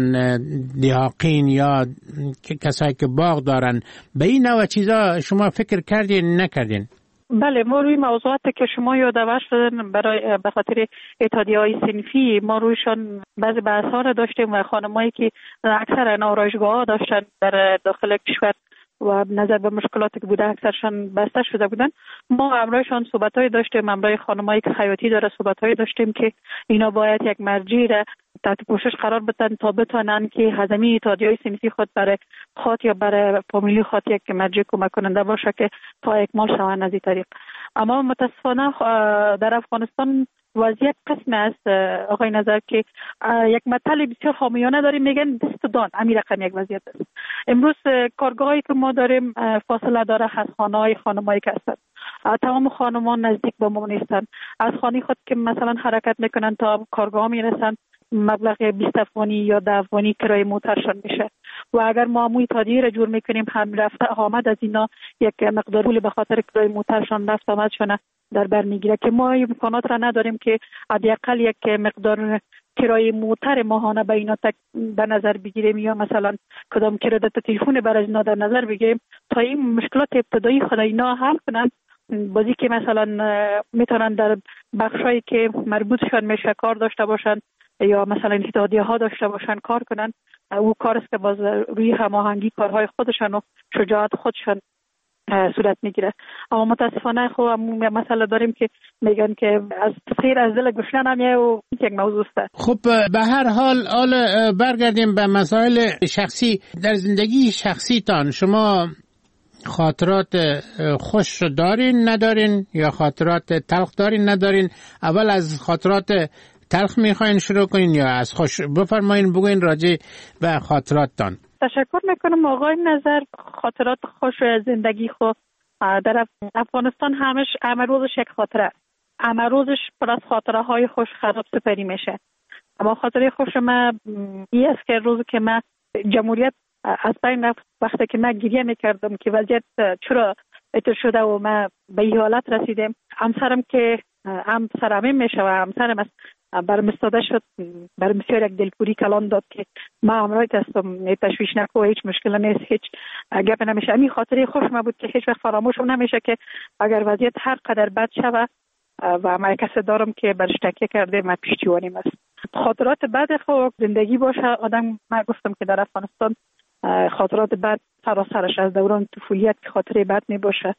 دیهاقین یا کسایی که باغ دارن، به این نوع چیزا شما فکر کردین نکردین؟ بله، ما روی موضوعاتی که شما یادآور شدن برای به خاطر اتحادیه‌های صنفی ما رویشان بعضی بحث‌ها را داشتیم و خانمایی که اکثر آرایشگاه‌ها داشتن در داخل کشور و نظر به مشکلاتی که بوده اکثرشان بسته شده بودن، ما امرایشان صحبت‌های داشتیم، امرای خانمایی که خیاطی داره صحبت‌های داشتیم که اینا باید یک مرجع را تحت پوشش قرار بدن تا بتونن که هضمی اتحادیه‌های صنفی خود برای خود یا برای فامیلی خود یک مرجع کمک کننده باشه که تا اکمال شوند از این طریق. اما متاسفانه در افغانستان وضعیت قسم است آقای نظر که یک مطلب بسیار حامیانه داریم، میگن دست دان امیر رقم یک وضعیت است. امروز کارگاهی که ما داریم فاصله داره از خانه‌های خانمایی که هستند، تمام خانمان نزدیک به ما نیستند، از خانه خود که مثلا حرکت میکنن تا کارگاه میرسن مبلغ 20 افغانی یا 10 افغانی کرایه موترشان میشه و اگر ما موی تادیه را جور میکنیم هم رفته آمد از اینا یک مقدار پول به خاطر کرایه موترشان رفت آمدشان در بر میگیره که ما امکانات را نداریم که حداقل یک مقدار کرایه موتر ماهانه به اینا در نظر بگیریم یا مثلا کدام کردت تلفن برای اینا در نظر بگیریم تا این مشکلات ابتدایی خود اینا حل کنن، بازی که مثلا میتونن در بخشایی که مربوطشان میشه کار داشته باشن یا مثلا اتحادیه ها داشته باشن کار کنن. او کار است که باز روی هماهنگی کارهای خودشان و شجاعت خودشان صورت میگیره. اما متاسفانه خب مسئله داریم که میگن که از خیر از دل گشنه نمیه و یک موضوع است. خب به هر حال برگردیم به مسائل شخصی. در زندگی شخصیتان شما خاطرات خوش دارین ندارین یا خاطرات تلخ دارین ندارین؟ اول از خاطرات تلخ میخواین شروع کنین یا از خوش؟ بفرمایین بگوین راجع به خاطراتتان. تشکر میکنم آقای نظر. خاطرات خوش زندگی خود در افغانستان همه روزش یک خاطره، همه روزش پر از خاطره های خوش خراب سپری میشه. اما خاطره خوش من این است که روزی که من جمهوریت از بین رفت، وقتی که من گریه میکردم که وضعیت چرا اتر شده و من به این حالت رسیدم، همسرم که همسرم میشه و همسرم است برم استاده شد، برم بسیار یک دلپوری کلان داد که ما امرایت هستم، تشویش نکو، هیچ مشکل نیست، هیچ گپ نمیشه. این خاطره خوش ما بود که هیچ وقت فراموش نمیشه که اگر وضعیت هر قدر بد شود و ما کسی دارم که برش تکیه کرده ما پشتیبانیم است. خاطرات بد خود زندگی باشه آدم، ما گفتم که در افغانستان خاطرات بد سراسرش از دوران طفولیت خاطره بد می باشه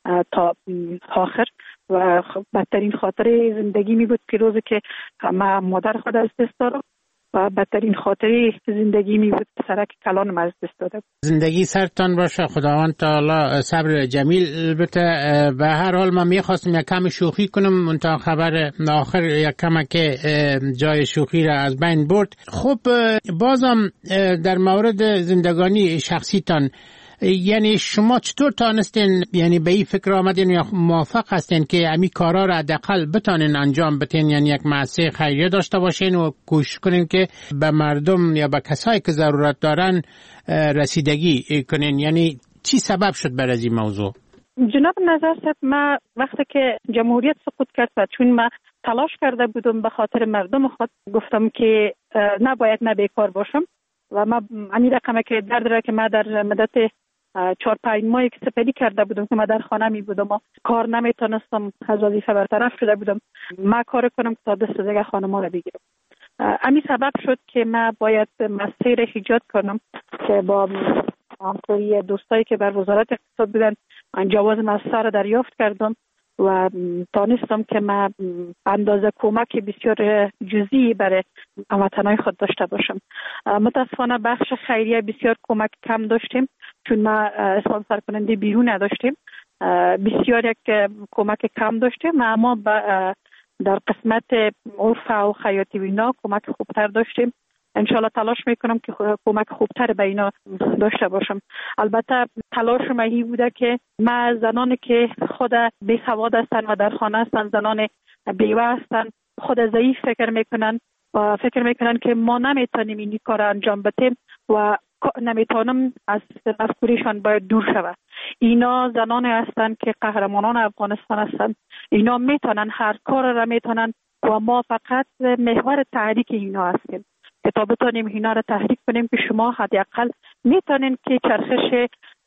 تا آخر و بدترین خاطره زندگی می بود که روزی که ما مادر خود از دست دارم و بدترین خاطره زندگی می بود سرک کلانم از دست داده بود. زندگی سرتان باشه، خداوند تعالی صبر جمیل بده. به هر حال من میخواستم یک کم شوخی کنم، منتها خبر آخر یک کم که جای شوخی را از بین برد. خب بازم در مورد زندگانی شخصیتان، یعنی شما چطور تانستین، یعنی به این فکر آمدین یا موافق هستین که امی کارا را حداقل بتانین انجام بدین، یعنی یک مؤسسه خیریه داشته باشین و کوشش کنین که به مردم یا به کسایی که ضرورت دارن رسیدگی کنین؟ یعنی چی سبب شد برای این موضوع؟ جناب نظر صاحب، ما وقتی که جمهوریت سقوط کرد و چون ما تلاش کرده بودم به خاطر مردم خود، گفتم که نباید من بیکار باشم و ما این رقمه که درد که ما در مدت 4-5 ماهی که سپری کرده بودم که ما در خانه می بودم و کار نمیتونستم، از وظیفه برطرف شده بودم، ما کار کنم که تا دست دیگه خانم را بگیرم. همین سبب شد که ما باید مسیر ایجاد کنم که با همکاری دوستایی که بر وزارت اقتصاد بودن جواز مسیر را دریافت کردم و دانستم که ما اندازه کمک بسیار جزئی برای هموطنان خود داشته باشم. متاسفانه بخش خیریه بسیار کمک کم داشتیم، چون ما اسپانسر کننده بیرون نداشتیم، بسیار یک کمک کم داشتیم، اما در قسمت عرف و خیاطی و اینا کمک خوبتر داشتیم. انشالله تلاش میکنم که کمک خوبتر به اینا داشته باشم. البته تلاش من بوده که ما زنانی که خود بی سواد هستن و در خانه هستن، زنان بیوه هستن، خود ضعیف فکر میکنن و فکر میکنن که ما نمیتونیم این کار انجام بدیم و نمیتونم از مفکوریشان باید دور شود. اینا زنان هستن که قهرمانان افغانستان هستن، اینا میتونن هر کار را میتونن و ما فقط محور تحریک اینا هستیم که تا بتونیم اینا را تحریک کنیم که شما حداقل میتونین که چرخش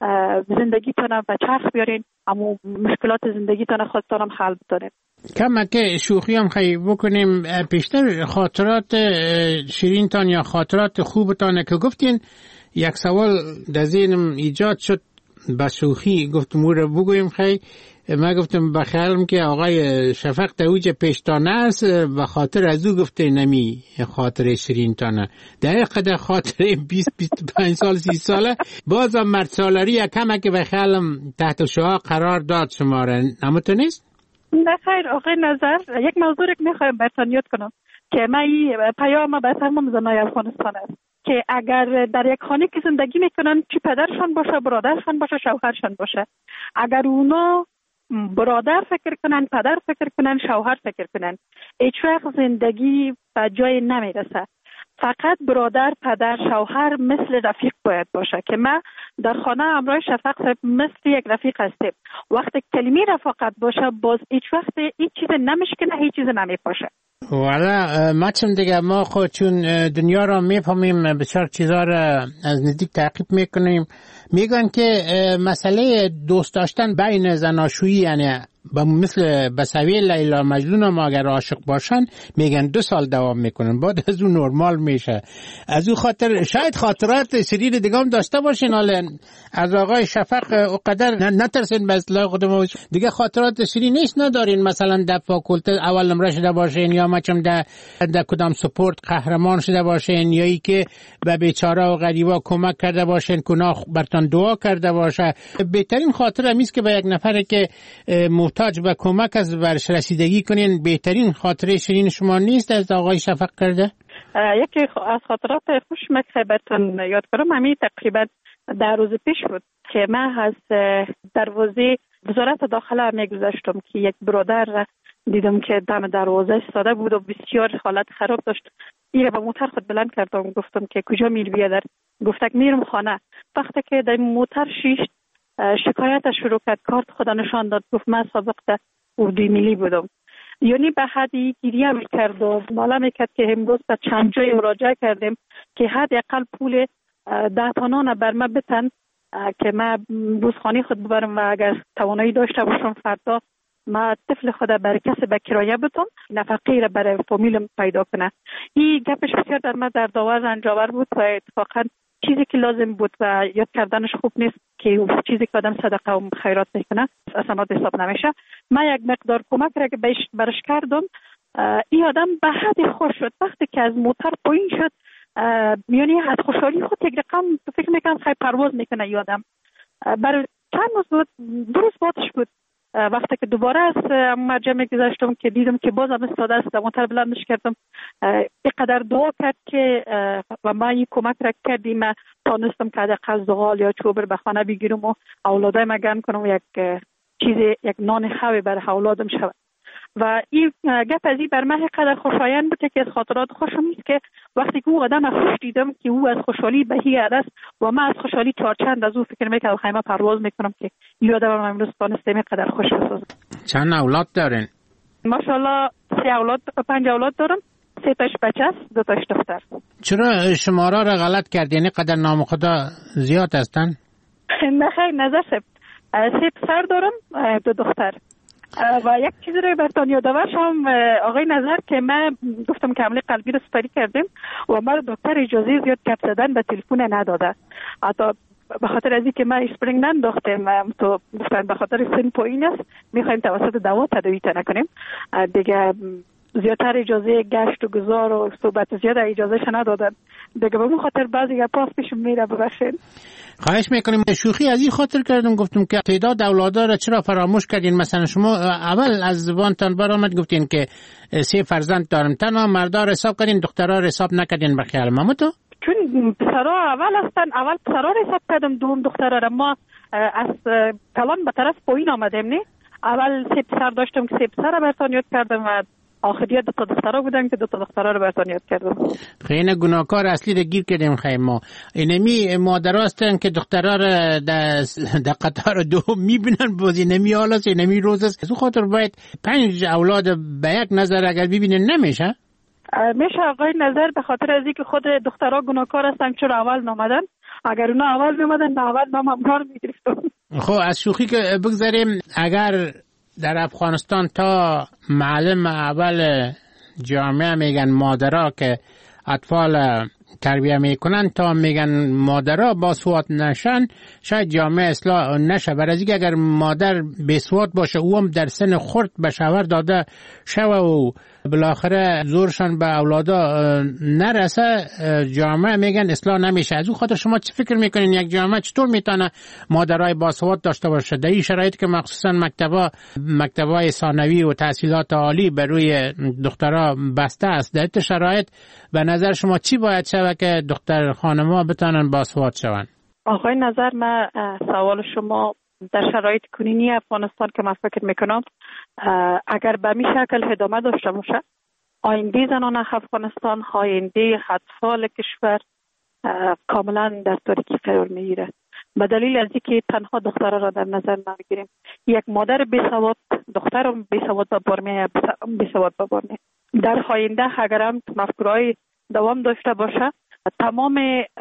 زندگیتون به چرخ بیارین، اما مشکلات زندگیتون خودتون هم حل بتونین. کم که شوخی هم خیلی بکنیم، پیشتر خاطرات شیرینتان یا خاطرات خوبتان که گفتین، یک سوال در ذهنم ایجاد شد با شوخی، گفتم او را بگویم. خیلی من گفتم بخیالم که آقای شفق در اوج پیشتانه است، به خاطر از او گفته نمی خاطر شیرینتانه. در قدر خاطر 20-25 سال 30 ساله بازم مرد سالاری یکمه که بخیالم تحت شعاع قرار داد شما را، نموتو نیست؟ نه خیر آقای نظر، یک موضوع که میخوایم برتان یاد کنم که من پیام به تمام زنای افغانستان است که اگر در یک خانه که زندگی میکنن، چی پدرشان باشه، برادرشان باشه، شوهرشان باشه، اگر اونا برادر فکر کنن، پدر فکر کنن، شوهر فکر کنن، هیچ وقت زندگی به جای نمیرسه. فقط برادر، پدر، شوهر مثل رفیق باید باشه که ما در خانه همراه شفق صاحب مثل یک رفیق هستیم. وقتی کلمه رفاقت باشه باز هیچ وقت هیچ چیز نمیشکنه، هیچ چیز نمیپاشه. والا ما چون دیگه ما خود چون دنیا را میفهمیم، بسیار چیزا را از نزدیک تعقیب میکنیم. میگن که مسئله دوست داشتن بین زناشویی، یعنی مثل بسوی لیلا مجنون ما اگر عاشق باشن میگن 2 سال دوام میکنن، بعد از اون نرمال میشه. از اون خاطر شاید خاطرات شریر دیگه هم داشته باشین، حالا از آقای شفق اقدر نترسین به اصلاح خودمون دیگه خاطرات شریر نیست ندارین، مثلا در فاکولته اول نمره شده باشین یا مچم در کدام سپورت قهرمان شده باشین، یا ای که به بیچاره و غریبا کمک کرده باشین، گناه برتان دعا کرده باشه. بهترین خاطر همیست که به یک نفر که محتاج به کمک از برش رسیدگی کنین. بهترین خاطره شیرین شما نیست از آقای شفق کرده؟ یکی از خاطرات خوش که برتون یاد کنم، همین تقریبا 10 روز پیش بود که من از دروازه وزارت داخله میگذشتم که یک برادر دیدم که دم دروازه ایستاده بود و بسیار حالت خراب داشت. ایره با موتر خود بلند کردم، گفتم که کجا میری بیادر؟ گفتک میرم خانه. وقتی که در موتر شیشت شکایتش شروع کرد، کارت خدا نشان داد، گفت من سابق در اردوی ملی بودم. یعنی به حدی گریه میکرد و ناله میکرد که امروز به چند جای مراجعه کردیم که حداقل پول 10 تانان بر من بتن که من روزخانه خود ببرم و اگر توانایی داشته باشم فردا ما طفل خود برای کسی به کرایه بدم، نفقه را برای فامیلم پیدا کنه. این گپش بسیار در من دردآور رنجاور بود و اتفاقا چیزی که لازم بود و یاد کردنش خوب نیست که چیزی که آدم صدقه و خیرات میکنه اصلا حساب نمیشه. من یک مقدار کمک را که برش کردم این آدم به حد خوش شد. وقتی که از موتر پایین شد یعنی از خوشحالی خود یک رقم فکر میکنم خیلی پرواز میکنه این آدم. برای چند روز بود درست بادش بود. وقتی که دوباره از مرجع گذاشتم که دیدم که باز هم استاده است، موتر بلندش کردم، اینقدر دعا کرد که و ما این کمک را کردیم، من تانستم که حداقل زغال یا چوبر به خانه بگیرم و اولادایم گرم کنم، یک نان خوی برای اولادم شود. و این گپ از این بر من قدر خوشایند بود که از خاطرات خوشم نیست که وقتی که او آدم خوش دیدم که او از خوشحالی به هی است و من از خوشحالی چند از او فکر میکنم خیمه پرواز میکنم که این آدم من امروز تانستم قدر خوش بسازم. چند اولاد دارین؟ ماشاءالله 5 اولاد دارم، 3 تاش بچه است، 2 تاش دختر. چرا شماره را غلط کردین؟ قدر نام خدا زیاد هستن؟ نه خیر نظر سب 3 پسر دارم، 2 دختر. و یک چیزی رو براتون یادآور شم آقای نظر که من گفتم که حمله قلبی رو سپری کردیم و ما دکتر اجازه زیاد گپ زدن به تلفن نداده، حتی به خاطر از اینکه ما اسپرینگ ننداختیم تو گفتن به خاطر سن پایین است میخوایم توسط دوا تداوی نکنیم دیگه، زیادتر اجازه گشت و گذار و صحبت زیاد اجازهش ندادن دیگه، به اون خاطر بعضی گپا پیشم میره. ببخشید. خواهش میکنیم. شوخی از این خاطر کردم گفتم که تعداد اولادها را چرا فراموش کردین؟ مثلا شما اول از زبانتان برآمد گفتین که 3 فرزند دارم، تنها مردا را حساب کردین، دخترها را حساب نکردین. به خیال ما تو چون پسرها اول هستن، اول پسرها را حساب کردم، دوم دخترها را. ما از کلان به طرف پایین آمدیم، نه اول 3 پسر داشتم که 3 پسر را براتون یاد کردم و آخریت 2 تا دخترها بودن که 2 تا دخترها رو براتون یاد کردم. خیلی گناهکار اصلی رو گیر کردیم. خیلی ما اینمی مادر هستن که دخترها رو در قطار دوم میبینن، بازی نمی حال است نمی روز است. از اون خاطر باید 5 اولاد به یک نظر اگر ببینن نمیشه؟ میشه آقای نظر، به خاطر از اینکه خود دخترها گناهکار هستن چرا اول نامدن. اگر اونا اول میمدن به اول نام هم کار میگرفتم. خب از شوخی که بگذاریم، اگر در افغانستان تا معلم اول جامعه میگن مادرها که اطفال تربیه میکنن تا میگن مادرها با سواد نشن، شاید جامعه اصلاح نشه. برای اینکه اگر مادر بی سواد باشه او هم در سن خرد به شوهر داده شوه و بالاخره زورشان به اولادا نرسه، جامعه میگن اصلاح نمیشه. از اون خاطر شما چی فکر میکنین یک جامعه چطور میتونه مادرای باسواد داشته باشه در این شرایط که مخصوصا مکتبای ثانوی و تحصیلات عالی بر روی دخترها بسته است؟ در این شرایط به نظر شما چی باید شود که دختر خانم‌ها بتونن باسواد شون؟ آقای نظر، من سوال شما در شرایط کنونی افغانستان که من فکر میکنم اگر به می شکل ادامه داشته باشه، آینده زنان افغانستان، آینده اطفال کشور کاملا در تاریکی قرار میگیره. به دلیل از اینکه تنها دخترها را در نظر نمیگیریم، یک مادر بیسواد دخترم بیسواد به بار میآید، بیسواد به بار میآید. در آینده اگر هم مفکورهای دوام داشته باشه، تمام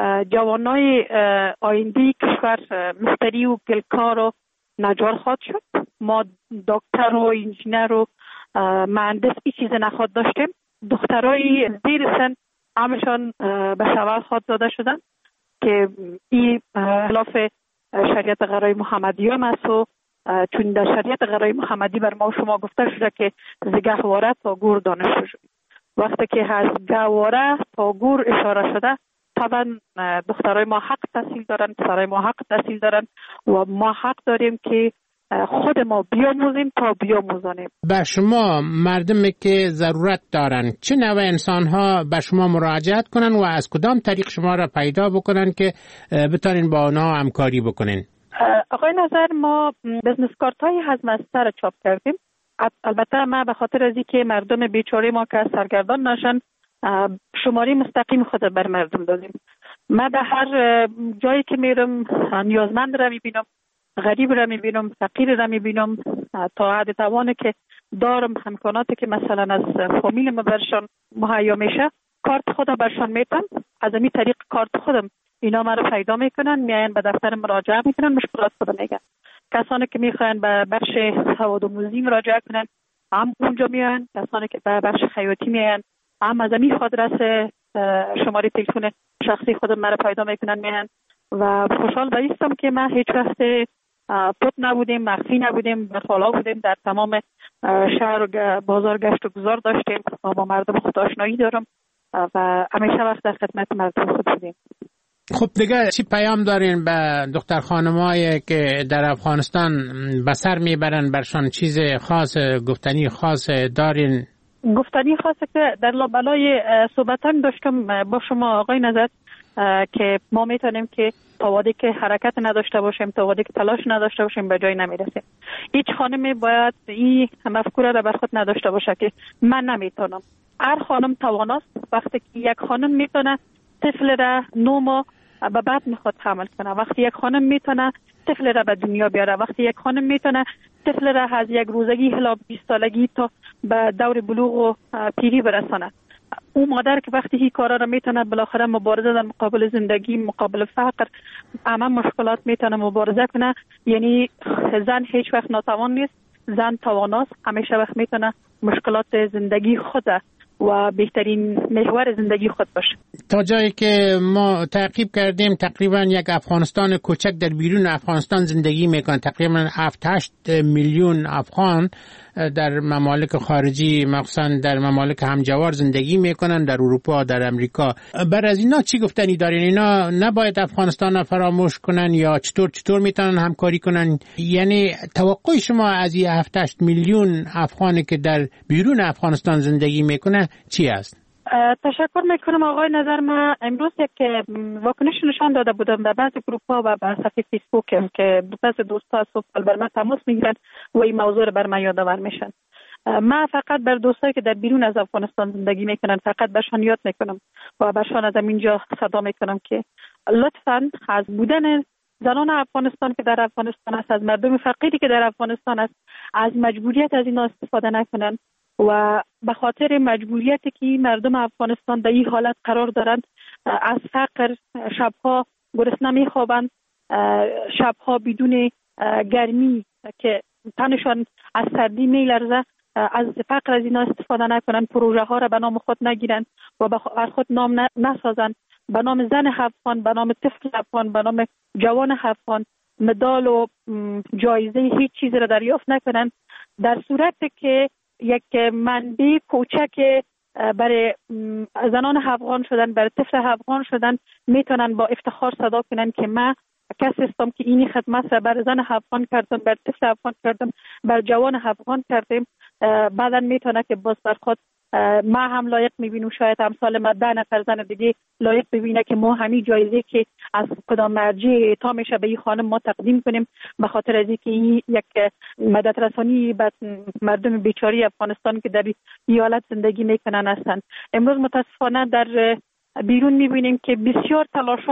جوانای آینده کشور مستری و گلکار و نجار خواهد شد. ما دکتر و انجینر و مهندس این چیز نخواهد داشتیم. دخترای زیر سن همشان به شوهر خواهد داده شدن که این خلاف شریعت غرای محمدی هم است و چون در شریعت غرای محمدی بر ما شما گفته شده که ز گهواره تا گور دانشجو شد. وقتی که از گهواره تا گور اشاره شده، طبعا دخترای ما حق تحصیل دارن، پسرای ما حق تحصیل دارن و ما حق داریم که خود ما بیاموزیم تا بیاموزانیم. به شما مردمی که ضرورت دارن چه نوع انسان ها به شما مراجعت کنن و از کدام طریق شما را پیدا بکنن که بتونین با اونا همکاری بکنین؟ آقای نظر، ما بزنس کارت های هضم را چاپ کردیم. البته ما به خاطر از اینکه مردم بیچاره ما که سرگردان نشن، شماره مستقیم خود بر مردم دادیم. من در هر جایی که میرم نیازمند را میبینم، غریب را میبینم، فقیر را میبینم، تا حد توانه که دارم امکاناتی که مثلا از فامیل ما برشان مهیا میشه، کارت خودم برشان میتم. از این طریق کارت خودم اینا مرا پیدا میکنن، میاین به دفتر مراجعه میکنن، مشکلات خودم میگن. کسانی که میخواین به بخش سوادآموزی مراجعه کنن هم اونجا میاین، کسانی که به بخش خیاطی میاین هم از این آدرس شماره تلفن شخصی خودم مرا پیدا میکنن میاین. و خوشحال بایستم که من هیچ وقت پت نبودیم، مخفی نبودیم، در حالا بودیم، در تمام شهر و بازار گشت و گذار داشتیم و با مردم خود آشنایی دارم و همیشه وقت در خدمت مردم خود بودیم. خب دیگه چی پیام دارین به دختر خانمایی که در افغانستان به سر میبرن؟ برشان چیز خاص گفتنی خاص دارین؟ گفتنی خاصه که در لابلای صحبتان داشتم با شما آقای نظر که ما میتونیم که تا وقتی که حرکت نداشته باشیم، تا وقتی که تلاش نداشته باشیم به جای نمیرسیم. هیچ خانمی باید این مفکوره را بر خود نداشته باشه که من نمیتونم. هر خانم تواناست. وقتی که یک خانم میتونه طفل را 9 ماه به بعد میخواد حمل کنه، وقتی یک خانم میتونه طفل را به دنیا بیاره، وقتی یک خانم میتونه طفل را از یک روزگی الی 20 سالگی تا به دور بلوغ و پیری برسانه، اون مادر که وقتی این کارا را میتونه بالاخره مبارزه در مقابل زندگی، مقابل فقر، همه مشکلات میتونه مبارزه کنه. یعنی زن هیچ وقت ناتوان نیست، زن تواناست، همیشه وقت میتونه مشکلات زندگی خود و بهترین محور زندگی خود باشه. تا جایی که ما تعقیب کردیم تقریبا یک افغانستان کوچک در بیرون افغانستان زندگی میکنن. تقریبا 7-8 میلیون افغان در ممالک خارجی، مخصوصا در ممالک همجوار زندگی میکنن، در اروپا، در امریکا. بر از اینا چی گفتنی دارین؟ اینا نباید افغانستان را فراموش کنن یا چطور میتونن همکاری کنن؟ یعنی توقع شما از این 7-8 میلیون افغانی که در بیرون افغانستان زندگی میکنه چی است؟ تشکر میکنم آقای نظر. من امروز یک واکنش نشان داده بودم در بعضی گروپ ها و به صفحه فیسبوکم که بعضی دوستا از صبح بر من تماس میگیرن و این موضوع بر من یادآور میشن. من فقط بر دوستایی که در بیرون از افغانستان زندگی میکنن فقط برشان یاد میکنم و برشان از اینجا صدا میکنم که لطفاً از بودن زنان افغانستان که در افغانستان است، از مردم فقیری که در افغانستان است، از مجبوریت از اینا استفاده نکنن و به خاطر مجبوریتی که مردم افغانستان در این حالت قرار دارند، از فقر شبها گرسنه میخوابند، شبها بدون گرمی که تنشان از سردی میلرزه، از فقر از اینا استفاده نکنند، پروژه ها را به نام خود نگیرند و بر خود نام نسازند، به نام زن افغان، به نام طفل افغان، به نام جوان افغان مدال و جایزه هیچ چیز را دریافت نکنند. در صورتی که یک منبع کوچک برای زنان افغان شدن، برای طفل افغان شدن، میتونن با افتخار صدا کنن که من کسی هستم که اینی خدمت را بر زن افغان کردم، بر طفل افغان کردم، بر جوان افغان کردم. بعدا میتونه که باز بر خود ما هم لایق میبینیم، شاید امثال ما 10 نفر زن دیگه لایق ببینه که ما همین جایزه که از کدام مرجع اعطا میشه به این خانم ما تقدیم کنیم، به خاطر از اینکه این یک مدد رسانی به مردم بیچاره افغانستان که در این حالت زندگی میکنن هستند. امروز متاسفانه در بیرون میبینیم که بسیار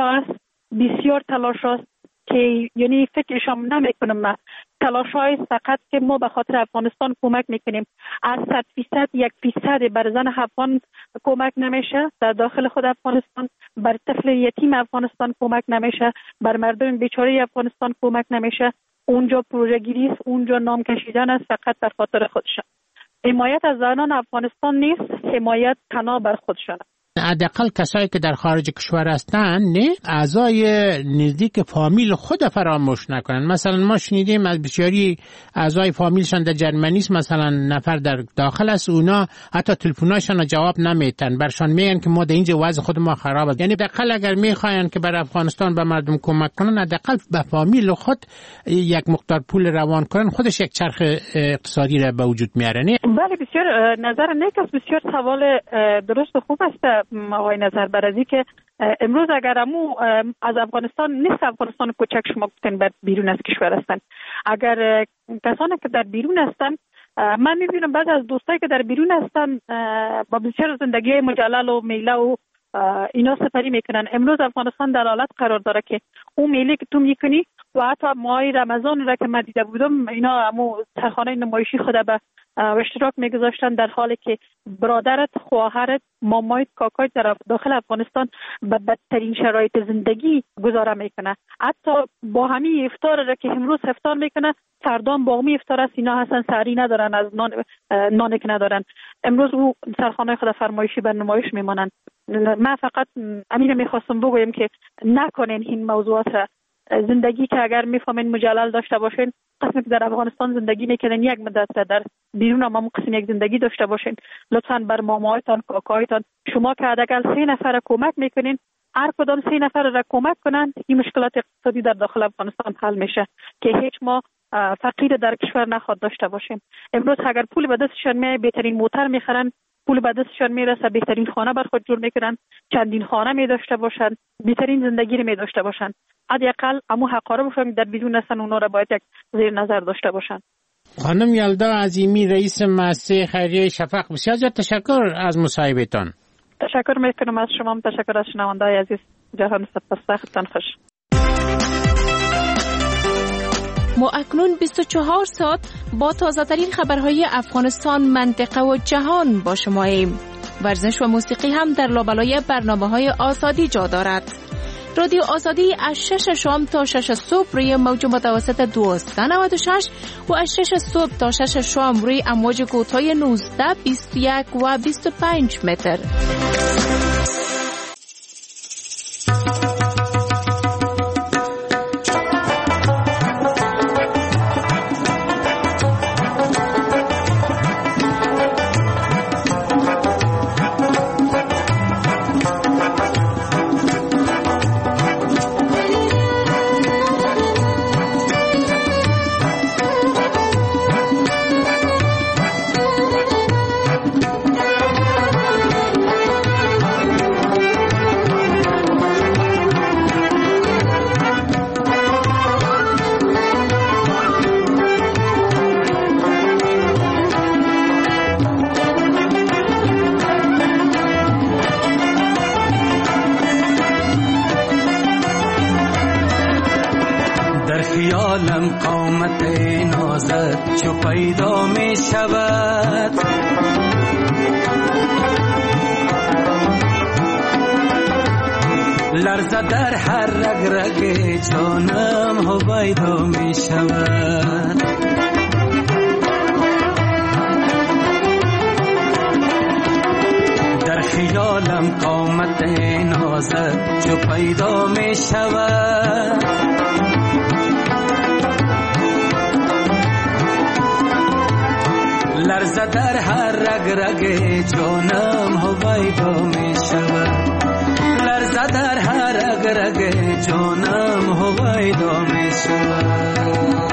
تلاش است که یعنی فکرشم نمیکنم. من تلاشای فقط که ما به خاطر افغانستان کمک میکنیم، از 100% 1% بر زن افغان کمک نمیشه در داخل خود افغانستان، بر طفل یتیم افغانستان کمک نمیشه، بر مردم بیچاره افغانستان کمک نمیشه. اونجا پروژه گیری است، اونجا نام کشیدن است فقط بر خاطر خودشان. حمایت از زنان افغانستان نیست، حمایت تنها بر خودشان. حداقل کسایی که در خارج کشور هستن نه اعضای نزدیک فامیل خود فراموش نکنن. مثلا ما شنیدیم از بسیاری اعضای فامیلشان در جرمنی است، مثلا نفر در داخل است، اونا حتی تلفن‌هاشون جواب نمیدن، برشان میگن که ما در اینجا وضع خود ما خرابه. یعنی حداقل اگر میخواین که بر افغانستان به مردم کمک کنن، حداقل به فامیل خود یک مقدار پول روان کنن، خودش یک چرخ اقتصادی را به وجود میاره. بله بسیار نظر نیک است، بسیار سوال درست و خوب است آقای نظر. برای که امروز اگر امو از افغانستان نیست، افغانستان کوچک شما گفتن بر بیرون از کشور هستن، اگر کسانی که در بیرون هستن، من میبینم بعض از دوستایی که در بیرون هستن با بسیار زندگی مجلل و میله و اینا سپری میکنن. امروز افغانستان در حالت قرار داره که اون میله که تو میکنی و حتی ماه رمضان را که من دیده بودم، اینا امو سرخانه نمایشی خود به اشتراک میگذاشتن، در حالی که برادرت، خواهرت، مامایت، کاکایت در داخل افغانستان به بدترین شرایط زندگی گذاره میکنه. حتی با همین افطار را که امروز افطار میکنه، فردا با همین افطار است، اینا هستن سحری ندارن، از نانی که ندارن. امروز او سرخانه خود فرمایشی بر نمایش میمانند. من فقط امین میخواستم بگویم که نکنین این موضوعات را زندگی که اگر میفهمین مجلل داشته باشین، قسمی که در افغانستان زندگی میکنین یک مدت در بیرون هم قسم یک زندگی داشته باشین، لطفاً بر مامایتان کاکایتان شما که حداقل 3 نفر کمک میکنین، هر کدام 3 نفر را کمک کنند، این مشکلات اقتصادی در داخل افغانستان حل میشه که هیچ ما فقیر در کشور نخواد داشته باشیم. امروز اگر پول به دستشان میاد بهترین موتر میخرن، پول به دستشان میرسه بهترین خانه بر خود جور میکنن، چندین خانه می داشته باشن، بهترین زندگی رو می داشته باشن. حداقل امو حقاره باشن در بدون هستن اونا را باید یک زیر نظر داشته باشن. خانم یلدا عظیمی رئیس مؤسسه خیریه شفق، بسیار زیاد تشکر از مصاحبهتان. تشکر میکنم از شما، تشکر از شنونده‌های عزیز. جهان سپاسگزارم. خوش. ما اکنون 24 ساعت با تازه ترین خبرهای افغانستان، منطقه و جهان با شماییم. ورزش و موسیقی هم در لابلای برنامه‌های آزادی جا دارد. رادیو آزادی از 6 شام تا 6 صبح روی موج متوسط 1296 و از 6 صبح تا 6 شام روی امواج کوتاه 19، 21 و 25 متر. قامت نازت چو پیدا می شود، لرزه در هر رگ رگ جانم هویدا می شود. در خیالم قامت نازت چو پیدا می شود، لرزه در هر رگ رگ جانم هویدا می شود، لرزه در هر رگ رگ جانم هویدا می شود.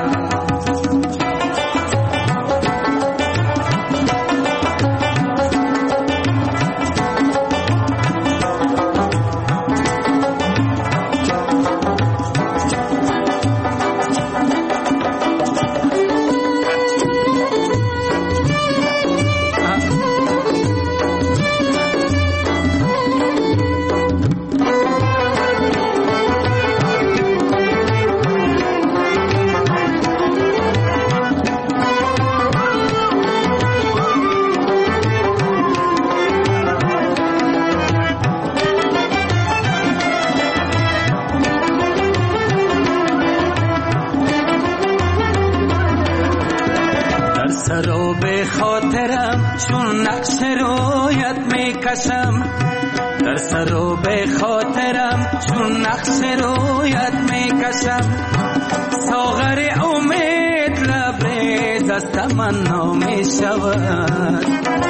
چون نقش رویت می کشم، در سر و به خاطرم چون نقش رویت می کشم، ساغر امید لبریز از تمنا می شود،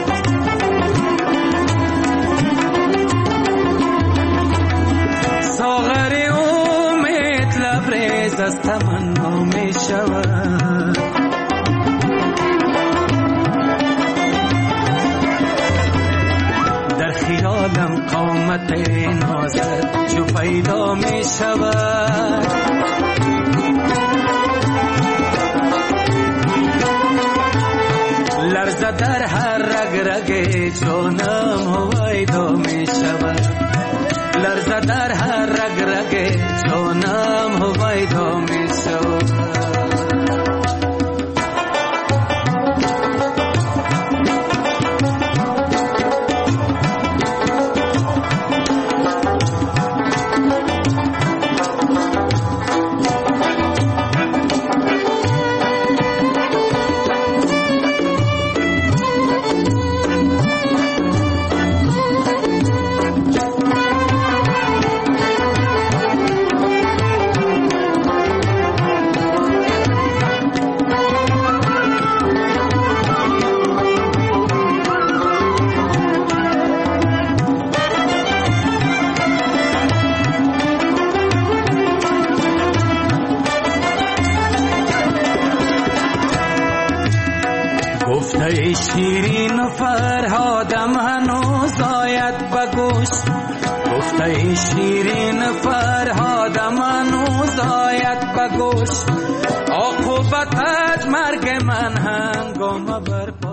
ساغر امید لبریز از تمنا می شود. خیالم قامت نازت چو پیدا می شود، لرزه در هر رگ رگ جانم هویدا می شود، لرزه در هر رگ رگ جانم هویدا می شود. گفته شیرین فرهادم هنوز آید به گوش، گفته شیرین فرهادم هنوز آید به گوش. عاقبت از مرگ من هنگام برپا